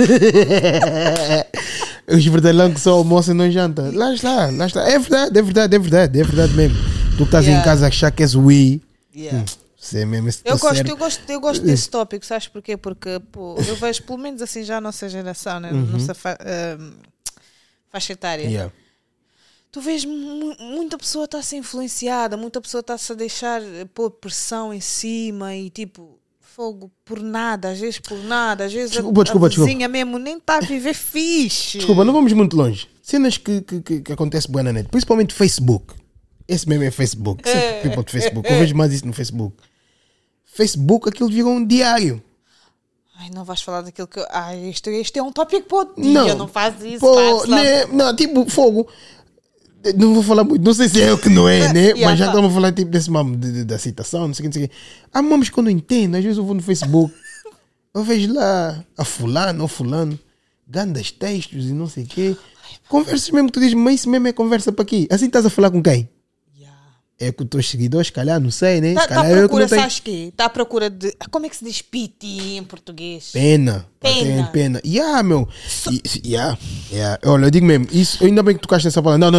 O espertalhão que só almoça e não janta. Lá está. É verdade mesmo. Tu estás em casa a achar que és o Wii. Você mesmo, eu gosto desse tópico, sabes porquê? Porque eu vejo, pelo menos assim, já a nossa geração, né? Nossa faixa etária. Tu vês muita pessoa está a ser influenciada, muita pessoa está-se a deixar pôr pressão em cima e tipo, fogo por nada, às vezes a vizinha mesmo nem está a viver fixe. Desculpa, não vamos muito longe. Cenas que acontecem boa na net, principalmente Facebook. Esse mesmo é Facebook. People de Facebook. Eu vejo mais isso no Facebook. Facebook, aquilo virou um diário. Ai, não vais falar daquilo que... este é um tópico para outro dia, não faz isso. Não, tipo, fogo... Não vou falar muito, não sei se é o que não é, né? Mas já estamos a falar tipo desse mamo da citação, não sei o que. Há mamos que eu não entendo, às vezes eu vou no Facebook, eu vejo lá a fulano ou fulano, grandes textos e não sei o quê. Conversas mesmo que tu dizes, mas isso mesmo é conversa para aqui. Assim estás a falar com quem? É com os teus seguidores, se calhar, não sei, né? Se Tá à calhar eu que procura, não tenho sabes quê? Está à procura de. Como é que se diz piti em português? pena. Pena. Tem pena. Meu. Yeah. Olha, eu digo mesmo, isso, ainda bem que tocaste nessa palavra.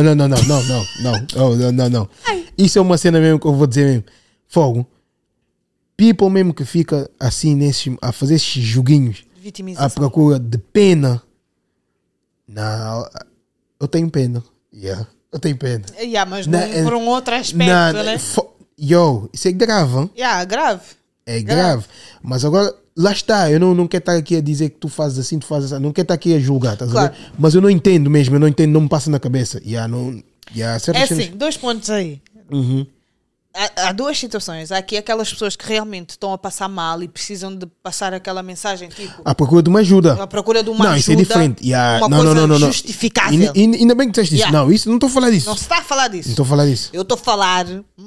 Não. Isso é uma cena mesmo que eu vou dizer mesmo. Fogo. People mesmo que fica assim, a fazer esses joguinhos, Vitimização. à procura de pena. Não, eu tenho pena. Eu tenho pena. Mas não por um outro aspecto, né? Isso é grave. Grave. É grave. Mas agora, lá está. Eu não quero estar aqui a dizer que tu fazes assim. Não quero estar aqui a julgar, estás a ver? Mas eu não entendo mesmo. Eu não entendo, não me passa na cabeça. É assim, 2 pontos aí. Há 2 situações. Há aqui aquelas pessoas que realmente estão a passar mal e precisam de passar aquela mensagem, tipo... À procura de uma ajuda. À procura de uma ajuda. Não, isso é diferente. Uma coisa justificável. Ainda bem que disseste isso. Não, isso não estou a falar disso. Não se está a falar disso. Não estou a falar disso. Eu estou a falar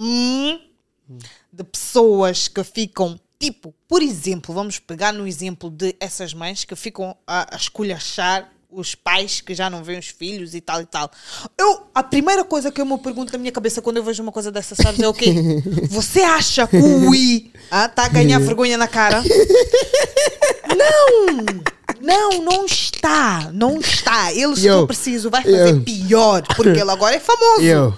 de pessoas que ficam, tipo, por exemplo, vamos pegar no exemplo de essas mães que ficam a esculachar os pais que já não veem os filhos e tal e tal. A primeira coisa que eu me pergunto na minha cabeça quando eu vejo uma coisa dessa, sabes, é o quê? Você acha que o Wii está a ganhar vergonha na cara? Não está. Não está. Ele, se for preciso, vai fazer pior, porque ele agora é famoso.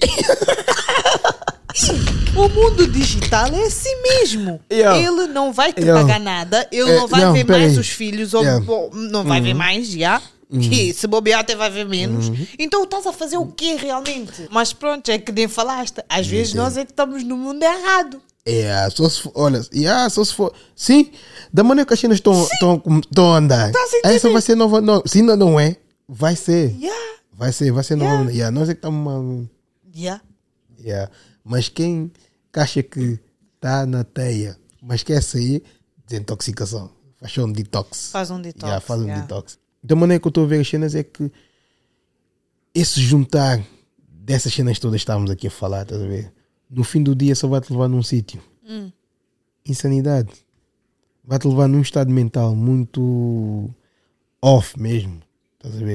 O mundo digital é assim mesmo. Ele não vai te pagar nada, ele não vai ver mais os filhos, ou não vai ver mais, que se bobear até vai ver menos. Então estás a fazer o quê realmente? Mas pronto, é que nem falaste. Às vezes nós é que estamos no mundo errado. Só se for. Sim, da maneira que as cenas estão a andar. Essa vai ser nova. Não, se ainda não é, vai ser. Vai ser nova. Nós é que estamos mal. Mas quem acha que está na teia, mas quer sair, desintoxicação. Faz um detox. Faz um detox. Faz um detox. Da maneira que eu estou a ver as cenas é que esse juntar dessas cenas todas que estávamos aqui a falar, estás a ver? No fim do dia só vai-te levar num sítio. Insanidade. Vai-te levar num estado mental muito off mesmo. Estás a ver?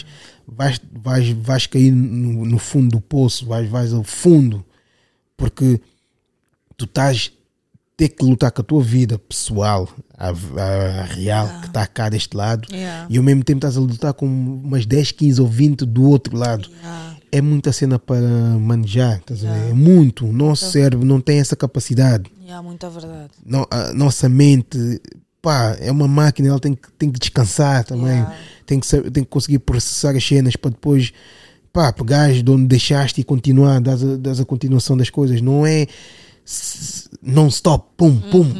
Vais cair no fundo do poço, vais ao fundo. Porque tu estás ter que lutar com a tua vida pessoal, a real, que está cá deste lado, e ao mesmo tempo estás a lutar com umas 10, 15 ou 20 do outro lado. É muita cena para manejar, estás a ver? É muito. O nosso cérebro não tem essa capacidade. Muita verdade. A nossa mente, é uma máquina, ela tem que descansar também. Tem que conseguir processar as cenas para depois pegares de onde deixaste e continuar, das a continuação das coisas. Não é non-stop, pum.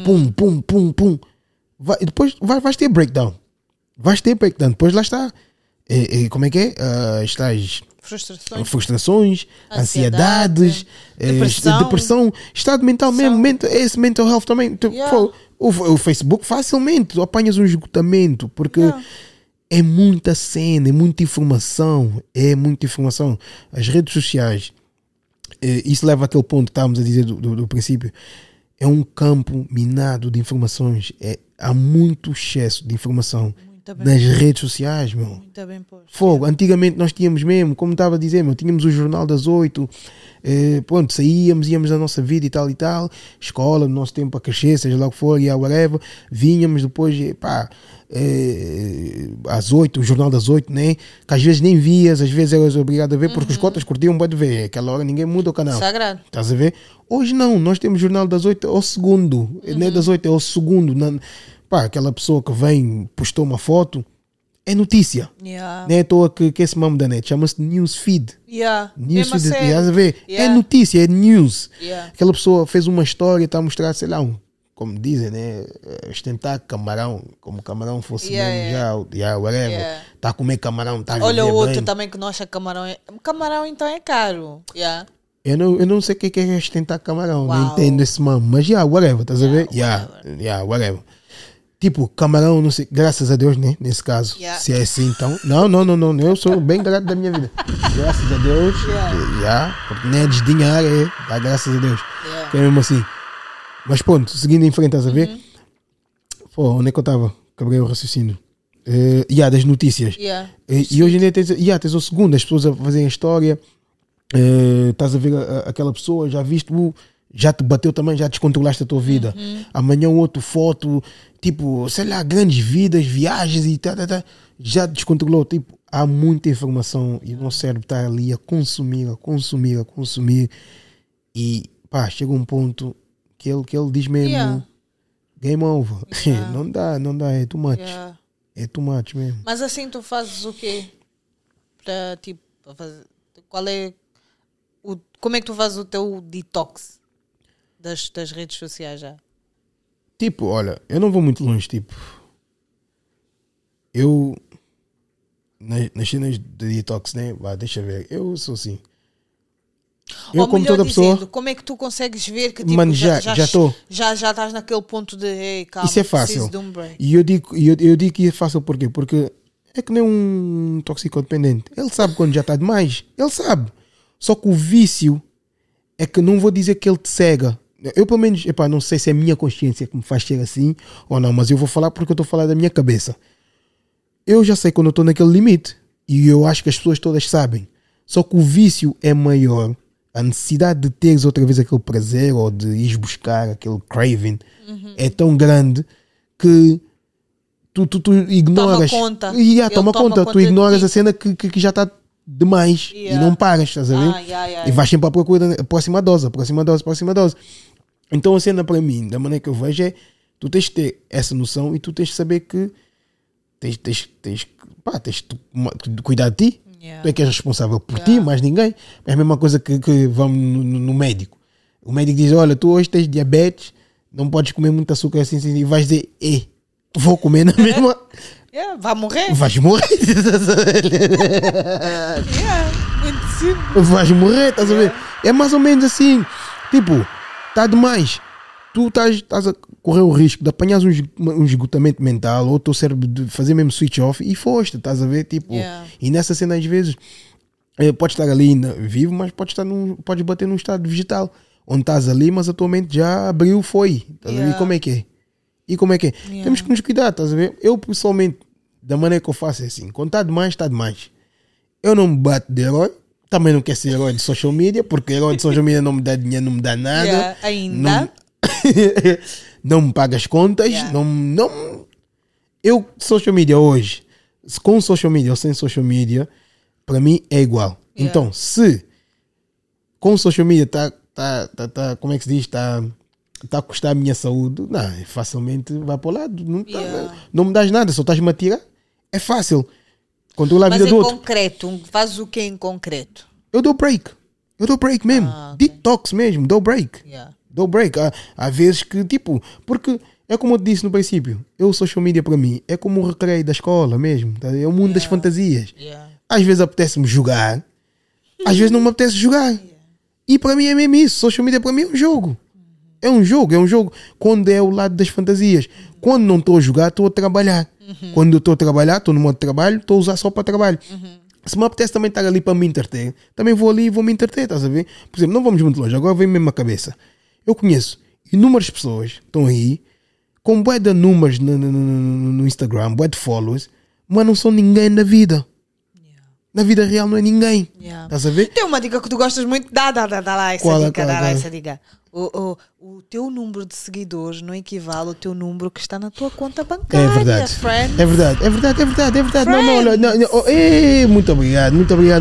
Depois vais ter breakdown. Depois lá está. Como é que é? Estás... Frustrações, ansiedades, depressão, estado mental mesmo, esse mental health também. O Facebook facilmente apanhas um esgotamento, porque é muita cena, é muita informação. As redes sociais, isso leva àquele ponto que estávamos a dizer do princípio, é um campo minado de informações. Há muito excesso de informação nas redes sociais, meu. Muito bem posto. Fogo. Antigamente nós tínhamos mesmo, como estava a dizer, tínhamos o Jornal das 8, íamos da nossa vida e tal, escola, no nosso tempo para crescer, seja lá o que for, whatever, vínhamos depois, às 8, o Jornal das 8, né? Que às vezes nem vias, às vezes eras obrigado a ver, porque os cotas curtiam, pode ver, aquela hora ninguém muda o canal. Sagrado. Estás a ver? Hoje não, nós temos o Jornal das 8 ao segundo, não é das 8, é ao segundo. Aquela pessoa que vem, postou uma foto, é notícia. Não é à toa que esse nome da net chama-se newsfeed. Newsfeed, estás a ver? É notícia, é news. Aquela pessoa fez uma história e está a mostrar, sei lá, como dizem, né? Ostentar camarão, como camarão fosse mesmo whatever. Está a comer camarão, está a viver Olha o outro bem. também que não acha camarão. Camarão então é caro. Eu não sei o que é ostentar camarão, não entendo esse nome, mas whatever, estás a ver? Whatever. Tipo, camarão, não sei, graças a Deus, né? Nesse caso, se é assim, então. Não, eu sou bem grato da minha vida. Graças a Deus, porque nem é desdenhar, dá graças a Deus. É mesmo assim. Mas pronto, seguindo em frente, estás a ver? Onde é que eu estava? Acabei o raciocínio. Das notícias. E hoje em dia tens o segundo, as pessoas a fazerem a história, estás a ver aquela pessoa, já viste, já te bateu também, já descontrolaste a tua vida. Amanhã outro foto, tipo, sei lá, grandes vidas, viagens e tal, já descontrolou. Tipo, há muita informação e o nosso cérebro está ali a consumir. E pá, chega um ponto que ele diz mesmo, game over. Não dá, é too much. É too much mesmo. Mas assim tu fazes o quê? Para tipo, fazer, como é que tu fazes o teu detox das redes sociais já? Tipo, olha, eu não vou muito longe, tipo, eu nas cenas de detox, né? Deixa eu ver, eu sou assim. Ou como toda pessoa, como é que tu consegues ver que tipo, mano, já estás naquele ponto de hey, calma, isso é fácil. De um break. E eu digo que é fácil porquê? Porque é que nem um toxicodependente. Ele sabe quando já está demais. Ele sabe. Só que o vício é que não vou dizer que ele te cega. Eu pelo menos, não sei se é a minha consciência que me faz ser assim ou não, mas eu vou falar porque eu estou a falar da minha cabeça. Eu já sei quando eu estou naquele limite e eu acho que as pessoas todas sabem. Só que o vício é maior. A necessidade de teres outra vez aquele prazer ou de ires buscar aquele craving é tão grande que tu ignoras. Toma conta. Tu ignoras a cena que já está demais e não paras, estás a ver? E vais sempre à procura da próxima dose. Então a cena para mim, da maneira que eu vejo, é tu tens que ter essa noção e tu tens que saber que tens de cuidar de ti. Tu é que és responsável por ti, mais ninguém. É a mesma coisa que vamos no médico. O médico diz, olha, tu hoje tens diabetes, não podes comer muito açúcar assim, e vais dizer, vou comer na mesma... vai morrer. Vais morrer. Muito simples. Vais morrer, estás a ver? É mais ou menos assim. Tipo, está demais. Tu estás a correr o risco de apanhar um esgotamento mental ou o teu cérebro de fazer mesmo switch off e foste, estás a ver? Tipo, e nessa cena às vezes podes estar ali vivo, mas podes bater num estado vegetal onde estás ali, mas a tua mente já abriu, foi. Estás a ver? E como é que é? Temos que nos cuidar, estás a ver? Eu pessoalmente, da maneira que eu faço é assim, quando está demais. Eu não me bato de herói. Também não quero ser herói de social media, porque herói de social media não me dá dinheiro, não me dá nada. Ainda. Não me paga as contas. Eu, social media hoje, com social media ou sem social media, para mim é igual. Então, se com social media está como é que se diz? Está a custar a minha saúde, facilmente vai para o lado. Não me das nada, só estás-me a tirar. É fácil. Controlar a vida do outro. Mas em concreto, fazes o que em concreto? Eu dou break mesmo. Okay. Detox mesmo, dou break. Dou break. Há vezes que, tipo, porque é como eu te disse no princípio, social media para mim é como o recreio da escola mesmo. Tá? É o mundo das fantasias. Às vezes apetece-me jogar, às vezes não me apetece jogar. E para mim é mesmo isso. Social media para mim é um jogo. É um jogo quando é o lado das fantasias. Quando não estou a jogar, estou a trabalhar. Quando eu estou a trabalhar, estou no modo de trabalho, estou a usar só para trabalho. Se me apetece também estar ali para me entreter, também vou ali e vou me entreter, estás a ver? Por exemplo, não vamos muito longe, agora vem mesmo a cabeça. Eu conheço inúmeras pessoas que estão aí com bué de números no Instagram, bué de followers, mas não são ninguém na vida. Na vida real não é ninguém. Estás a ver? Tem uma dica que tu gostas muito. Dá lá essa dica. O teu número de seguidores não equivale ao teu número que está na tua conta bancária. É verdade. Friend. É verdade. Não. Muito obrigado.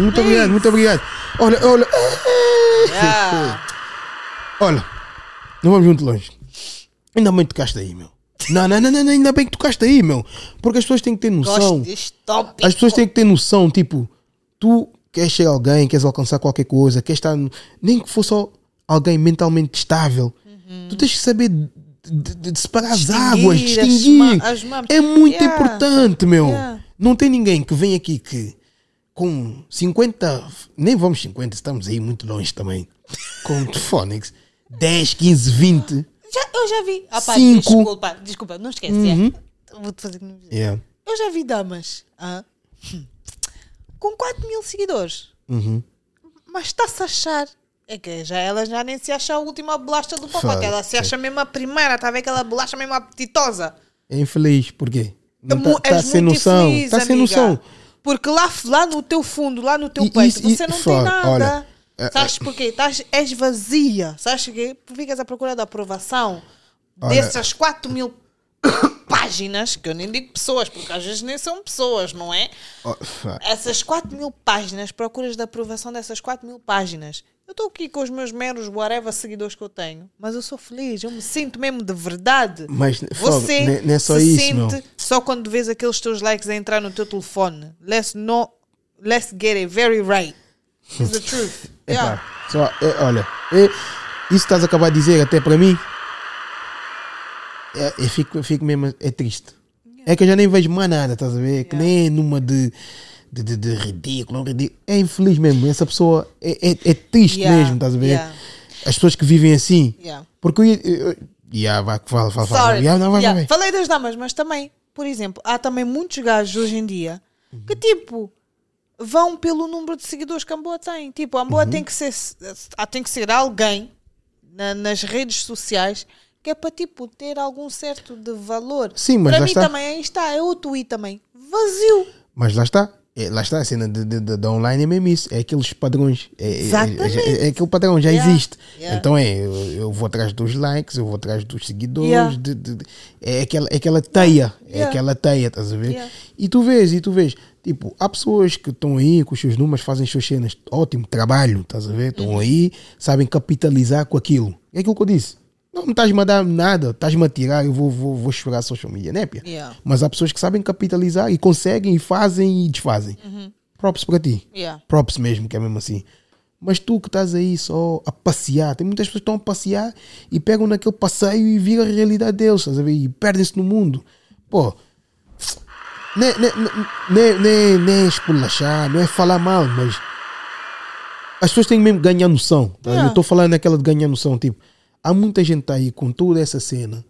Olha, não vamos muito longe. Ainda bem que tocaste aí, meu. Não, ainda bem que tocaste aí, meu. Porque as pessoas têm que ter noção. Gosto deste tópico. As pessoas têm que ter noção, tipo, tu queres ser alguém, queres alcançar qualquer coisa, queres estar, nem que fosse só alguém mentalmente estável, tu tens que saber de separar as águas, distinguir. É muito importante, meu. Não tem ninguém que vem aqui que com 50, nem vamos 50, estamos aí muito longe também, com Phonics, 10, 15, 20. Eu já vi. 5. Desculpa, não esquece. Vou-te fazer que não me Eu já vi damas com 4.000 seguidores. Mas está-se a achar. É que ela já nem se acha a última bolacha do pacote. Ela se acha mesmo a primeira. Está a ver aquela bolacha mesmo apetitosa. É infeliz. Porquê? Está sem noção. Está sem noção. Porque lá no teu fundo, lá no teu peito, você não tem nada. Olha, Sabes porquê? És vazia. Sabes porquê? Ficas à procura da aprovação Olha, dessas 4.000 páginas, que eu nem digo pessoas, porque às vezes nem são pessoas, não é? Essas 4.000 páginas, procuras da aprovação dessas 4.000 páginas. Eu estou aqui com os meus meros whatever seguidores que eu tenho, mas eu sou feliz, eu me sinto mesmo de verdade. Mas você não é só se isso, meu. sente só quando vês aqueles teus likes a entrar no teu telefone. Let's get it very right. It's the truth. Yeah. Olha, isso que estás a acabar de dizer até para mim, eu fico mesmo, é triste. É que eu já nem vejo mais nada, estás a ver? Que nem numa de ridículo, ridículo. É infeliz mesmo, essa pessoa é triste mesmo, estás a ver? As pessoas que vivem assim. Porque fala. Vai. Falei das damas, mas também, por exemplo, há também muitos gajos hoje em dia que tipo vão pelo número de seguidores que a Amboa tem. Tipo, a Amboa tem que ser alguém nas redes sociais que é para tipo ter algum certo de valor. Sim, mas para lá mim está. também aí está, é o tweet também vazio. Mas lá está. Lá está, a cena da online é mesmo isso. É aqueles padrões. É aquele padrão, já existe. Então eu vou atrás dos likes, eu vou atrás dos seguidores. É aquela teia. É aquela teia, estás a ver? E tu vês. Tipo, há pessoas que estão aí com os seus números, fazem as suas cenas. Ótimo trabalho, estás a ver? Estão aí, sabem capitalizar com aquilo. É aquilo que eu disse. Não me estás-me a dar nada, estás-me a tirar, eu vou chorar a social media, né, Pia? Mas há pessoas que sabem capitalizar e conseguem e fazem e desfazem. Props para ti. Props mesmo, que é mesmo assim. Mas tu que estás aí só a passear, tem muitas pessoas que estão a passear e pegam naquele passeio e viram a realidade deles, estás a ver? E perdem-se no mundo. Pô, nem esculachar, não é falar mal, mas as pessoas têm mesmo que ganhar noção. Tá? Eu estou falando naquela de ganhar noção, tipo, há muita gente aí com toda essa cena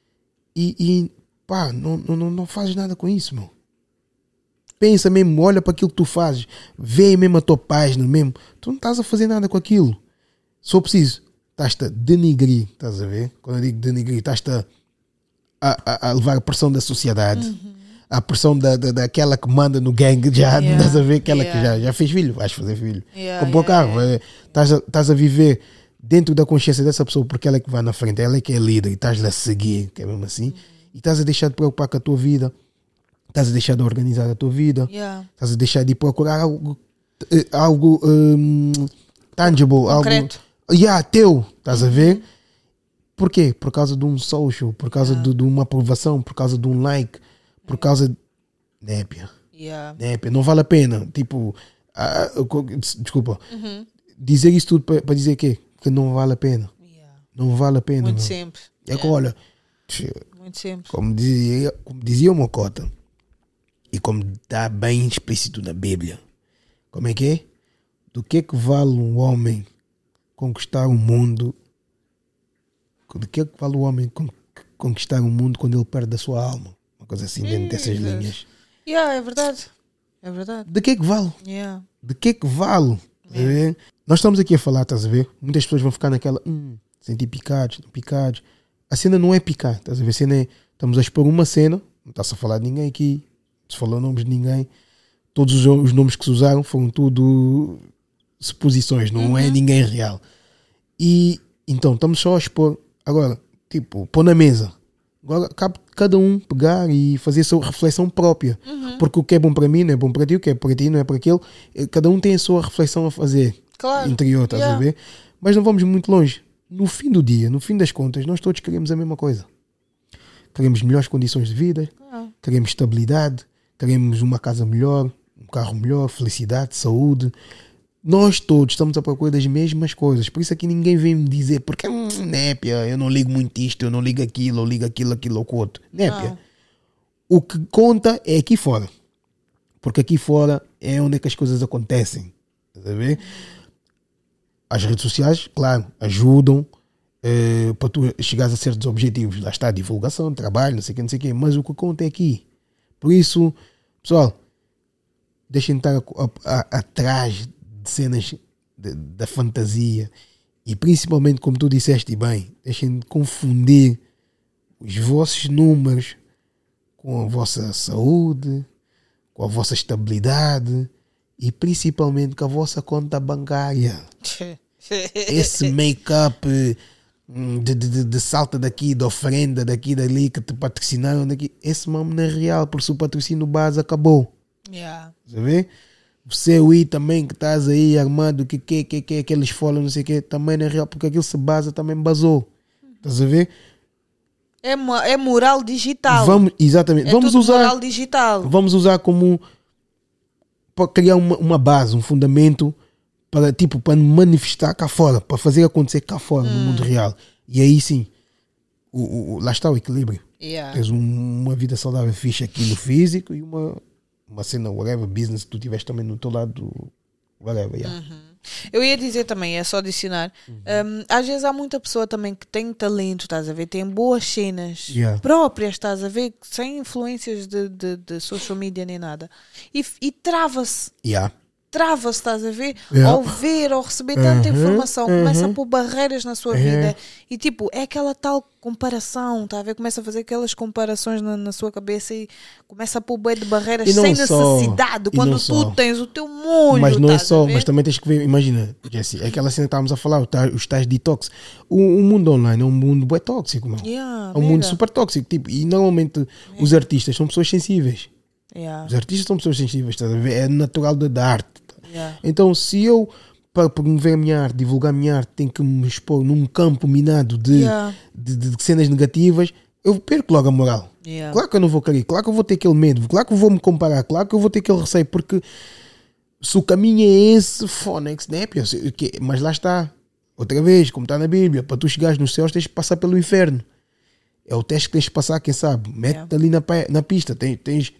e pá, não fazes nada com isso, meu. Pensa mesmo, olha para aquilo que tu fazes, vê mesmo a tua página mesmo. Tu não estás a fazer nada com aquilo. Se for preciso, estás-te a denigrir, estás a ver? Quando eu digo denigrir, estás-te a levar a pressão da sociedade, a pressão daquela que manda no gangue, já estás a ver? Aquela que já fez filho, vais fazer filho. Comprou carro, estás a viver dentro da consciência dessa pessoa, porque ela é que vai na frente, ela é que é líder e estás-lhe a seguir, que é mesmo assim, e estás a deixar de preocupar com a tua vida, estás a deixar de organizar a tua vida, estás a deixar de procurar algo tangible, concreto. Algo teu, estás a ver? Porquê? Por causa de um social, por causa de uma aprovação, por causa de um like, por causa de népia, não vale a pena, tipo, desculpa, dizer isso tudo para dizer quê? Que não vale a pena. Não vale a pena. Muito simples. É que olha, muito simples. Como dizia o Mocota, e como está bem explícito na Bíblia, como é que é? Do que vale um homem conquistar o mundo? Do que vale o homem conquistar o mundo quando ele perde a sua alma? Uma coisa assim, dentro dessas linhas. É verdade. É verdade. De que vale? De que vale? Nós estamos aqui a falar, estás a ver? Muitas pessoas vão ficar naquela sentir picados. A cena não é picar, estás a ver? A cena é, estamos a expor uma cena, não está-se a falar de ninguém aqui, não se falou nomes de ninguém, todos os nomes que se usaram foram tudo suposições, não é ninguém real. E então estamos só a expor, agora, tipo, pôr na mesa. Agora cabe cada um pegar e fazer a sua reflexão própria. Porque o que é bom para mim não é bom para ti, o que é para ti não é para aquele. Cada um tem a sua reflexão a fazer. Claro. Interior, estás a ver? Mas não vamos muito longe. No fim do dia, no fim das contas, nós todos queremos a mesma coisa. Queremos melhores condições de vida, queremos estabilidade, queremos uma casa melhor, um carro melhor, felicidade, saúde. Nós todos estamos à procura das mesmas coisas. Por isso aqui ninguém vem me dizer porque népia, eu não ligo muito isto, eu não ligo aquilo, eu ligo aquilo ou outro. Népia. O que conta é aqui fora. Porque aqui fora é onde é que as coisas acontecem. Estás a ver? As redes sociais, claro, ajudam para tu chegares a certos objetivos. Lá está a divulgação, trabalho, não sei o que. Mas o que conta é aqui. Por isso, pessoal, deixem de estar atrás de cenas da fantasia e principalmente, como tu disseste bem, deixem de confundir os vossos números com a vossa saúde, com a vossa estabilidade e principalmente com a vossa conta bancária. Esse make-up de salta daqui, de oferenda daqui, dali, que te patrocinaram daqui, esse mesmo não é real, porque se o patrocínio base acabou. Você vê? Você aí também que estás aí armado, que aqueles folhas, não sei o que, também não é real, porque aquilo se basa, também basou. Estás a ver? É moral digital. Exatamente. É Vamos tudo usar, moral digital. Vamos usar como para criar uma base, um fundamento para manifestar cá fora, para fazer acontecer cá fora no mundo real. E aí sim, lá está o equilíbrio. Tens uma vida saudável fixe aqui no físico e uma cena, whatever, business que tu tiveste também no teu lado, whatever, Eu ia dizer também, é só adicionar, às vezes há muita pessoa também que tem talento, estás a ver, tem boas cenas próprias, estás a ver, sem influências de social media nem nada, e trava-se. Trava-se, estás a ver? Ao ver, ao receber tanta informação, começa a pôr barreiras na sua vida. E tipo, é aquela tal comparação, tá a ver? Começa a fazer aquelas comparações na sua cabeça e começa a pôr bué de barreiras sem necessidade. Quando tu tens o teu molho. Mas não é só, mas também tens que ver, imagina, Jessie, é aquela cena que estávamos a falar, os tais detox. O mundo online é um mundo bué tóxico, meu. É um mundo super tóxico. Tipo, e normalmente os artistas são pessoas sensíveis. Os artistas são pessoas sensíveis, estás a ver? É natural da arte. Então, se eu, para promover a minha arte, divulgar a minha arte, tenho que me expor num campo minado de cenas negativas, eu perco logo a moral. Claro que eu não vou querer, claro que eu vou ter aquele medo, claro que eu vou me comparar, claro que eu vou ter aquele receio, porque se o caminho é esse, Phonex, né? Mas lá está, outra vez, como está na Bíblia, para tu chegares nos céus tens que passar pelo inferno. É o teste que tens que passar, quem sabe? Mete-te ali na pista, tens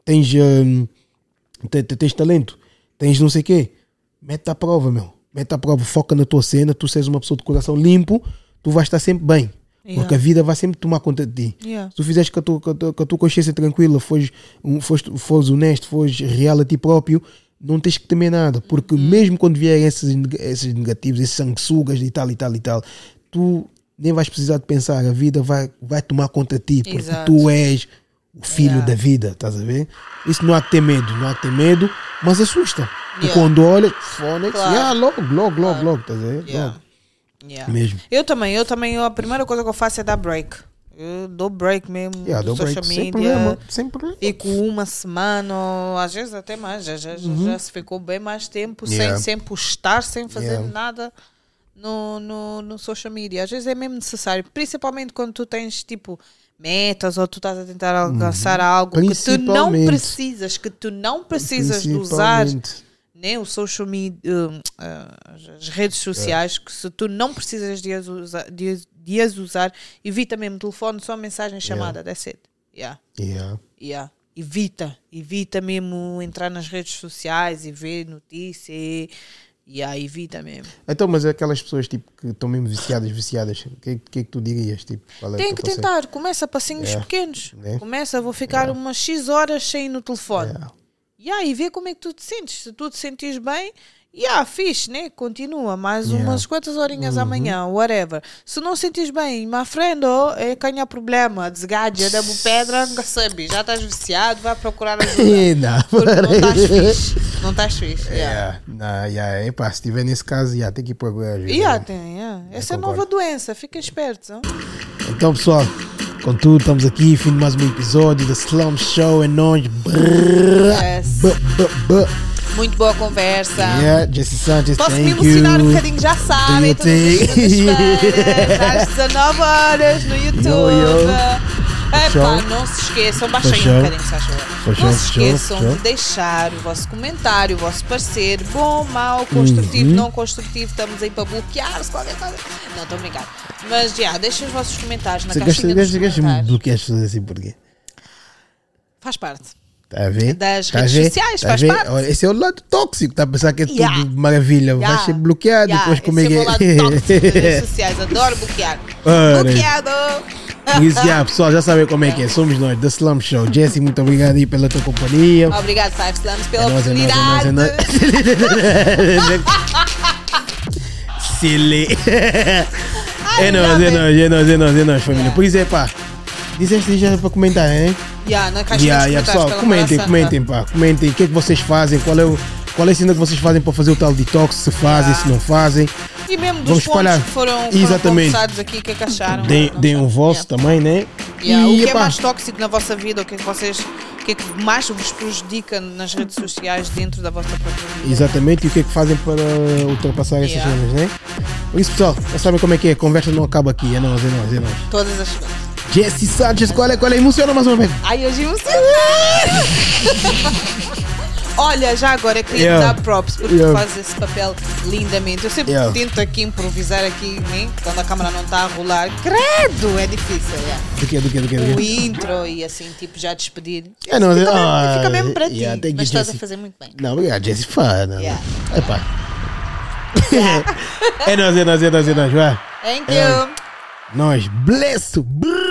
talento. Tens não sei o quê, mete à prova, meu. Mete à prova, foca na tua cena. Tu seres uma pessoa de coração limpo, tu vais estar sempre bem. Porque a vida vai sempre tomar conta de ti. Se tu fizeres com a tua consciência tranquila, fores honesto, fores real a ti próprio, não tens que temer nada. Porque mesmo quando vierem esses negativos, esses sanguessugas e tal, tu nem vais precisar de pensar. A vida vai tomar conta de ti. Porque tu és o filho da vida, estás a ver? Isso não há que ter medo, mas assusta. E quando olha, Phonex, logo, estás a ver? Mesmo. Eu também, a primeira coisa que eu faço é dar break. Eu dou break mesmo do social media. Sem problema. Fico uma semana, ou às vezes até mais, já se ficou bem mais tempo sem postar, sem fazer nada no social media. Às vezes é mesmo necessário, principalmente quando tu tens tipo metas ou tu estás a tentar alcançar algo que tu não precisas de usar, né, o social media, as redes sociais, que se tu não precisas de as usar, evita mesmo telefone, só mensagem, chamada, that's it. Evita mesmo entrar nas redes sociais e ver notícias. Evita mesmo. Então, mas aquelas pessoas tipo, que estão mesmo viciadas, o que é que tu dirias? Tipo, tem que tentar, começa a passinhos pequenos. Começa, vou ficar umas X horas sem ir no telefone. E vê como é que tu te sentes. Se tu te sentires bem, fixe, né? Continua mais umas quantas horinhas amanhã, whatever. Se não sentires bem, my friend, é canha problema, desgaja, dá pedra, nunca sabe, já estás viciado, vai procurar ajuda. Porque não estás fixe. Se estiver nesse caso, tem que ir procurar ajuda. Essa é a nova doença, fica esperto. Não? Então, pessoal, contudo, estamos aqui, fim de mais um episódio da Slum Show, é nóis. Muito boa conversa. Jessie Sanchez, posso me emocionar um bocadinho, já sabem. Todas as segundas-feiras, às 19 horas no YouTube. Não se esqueçam, baixem um bocadinho, se acham. Não se esqueçam de deixar o vosso comentário, o vosso parecer, bom, mau, construtivo, não construtivo. Estamos aí para bloquear-se, qualquer coisa. Não, estou a brincar. Mas deixem os vossos comentários na caixinha dos comentários. Bloquear as pessoas assim, porquê? Faz parte. Está a ver? Das redes sociais, faz parte. Olha, esse é o lado tóxico, está a pensar que é tudo maravilha. Vai ser bloqueado, depois como é que é? Esse é o lado tóxico das redes sociais, adoro bloquear. Bloqueado! Por isso, pessoal, já sabem como é que é. Somos nós, da Slum Show. Jessie, muito obrigado aí pela tua companhia. Obrigado, Five Slums, pela oportunidade. Silly. É nóis, família. Por isso disseste já para comentar, hein? Na caixa dos comentários, pessoal, comentem, comentem o que é que vocês fazem, qual Qual é a cena que vocês fazem para fazer o tal detox? Se fazem, se não fazem. E mesmo dos Vamos pontos espalhar. que foram Exatamente. conversados aqui, o que é que acharam? Deem um vosso também, né? O que é epá, mais tóxico na vossa vida? O que é que mais vos prejudica nas redes sociais dentro da vossa própria vida? exatamente, e o que é que fazem para ultrapassar essas Yeah. coisas, né? Por isso, pessoal, já sabem como é que é, a conversa não acaba aqui, é nós. Todas as semanas. Jesse Sanchez, qual é? Emociona mais uma vez. Ai, hoje emocionei! Olha, já agora eu queria Yeah. dar props porque tu fazes esse papel lindamente. Eu sempre Yeah. tento aqui improvisar aqui, né? Quando a câmera não está a rolar. Credo, é difícil, yeah. Do que? O intro e assim, tipo, já despedir. É, não, Fica mesmo para ti, yeah, thank you, mas estás a Jessie. fazer muito bem. Não, obrigado, Jesse, fana. Yeah. Epá. É nós, vai. Thank you. Nós, bless.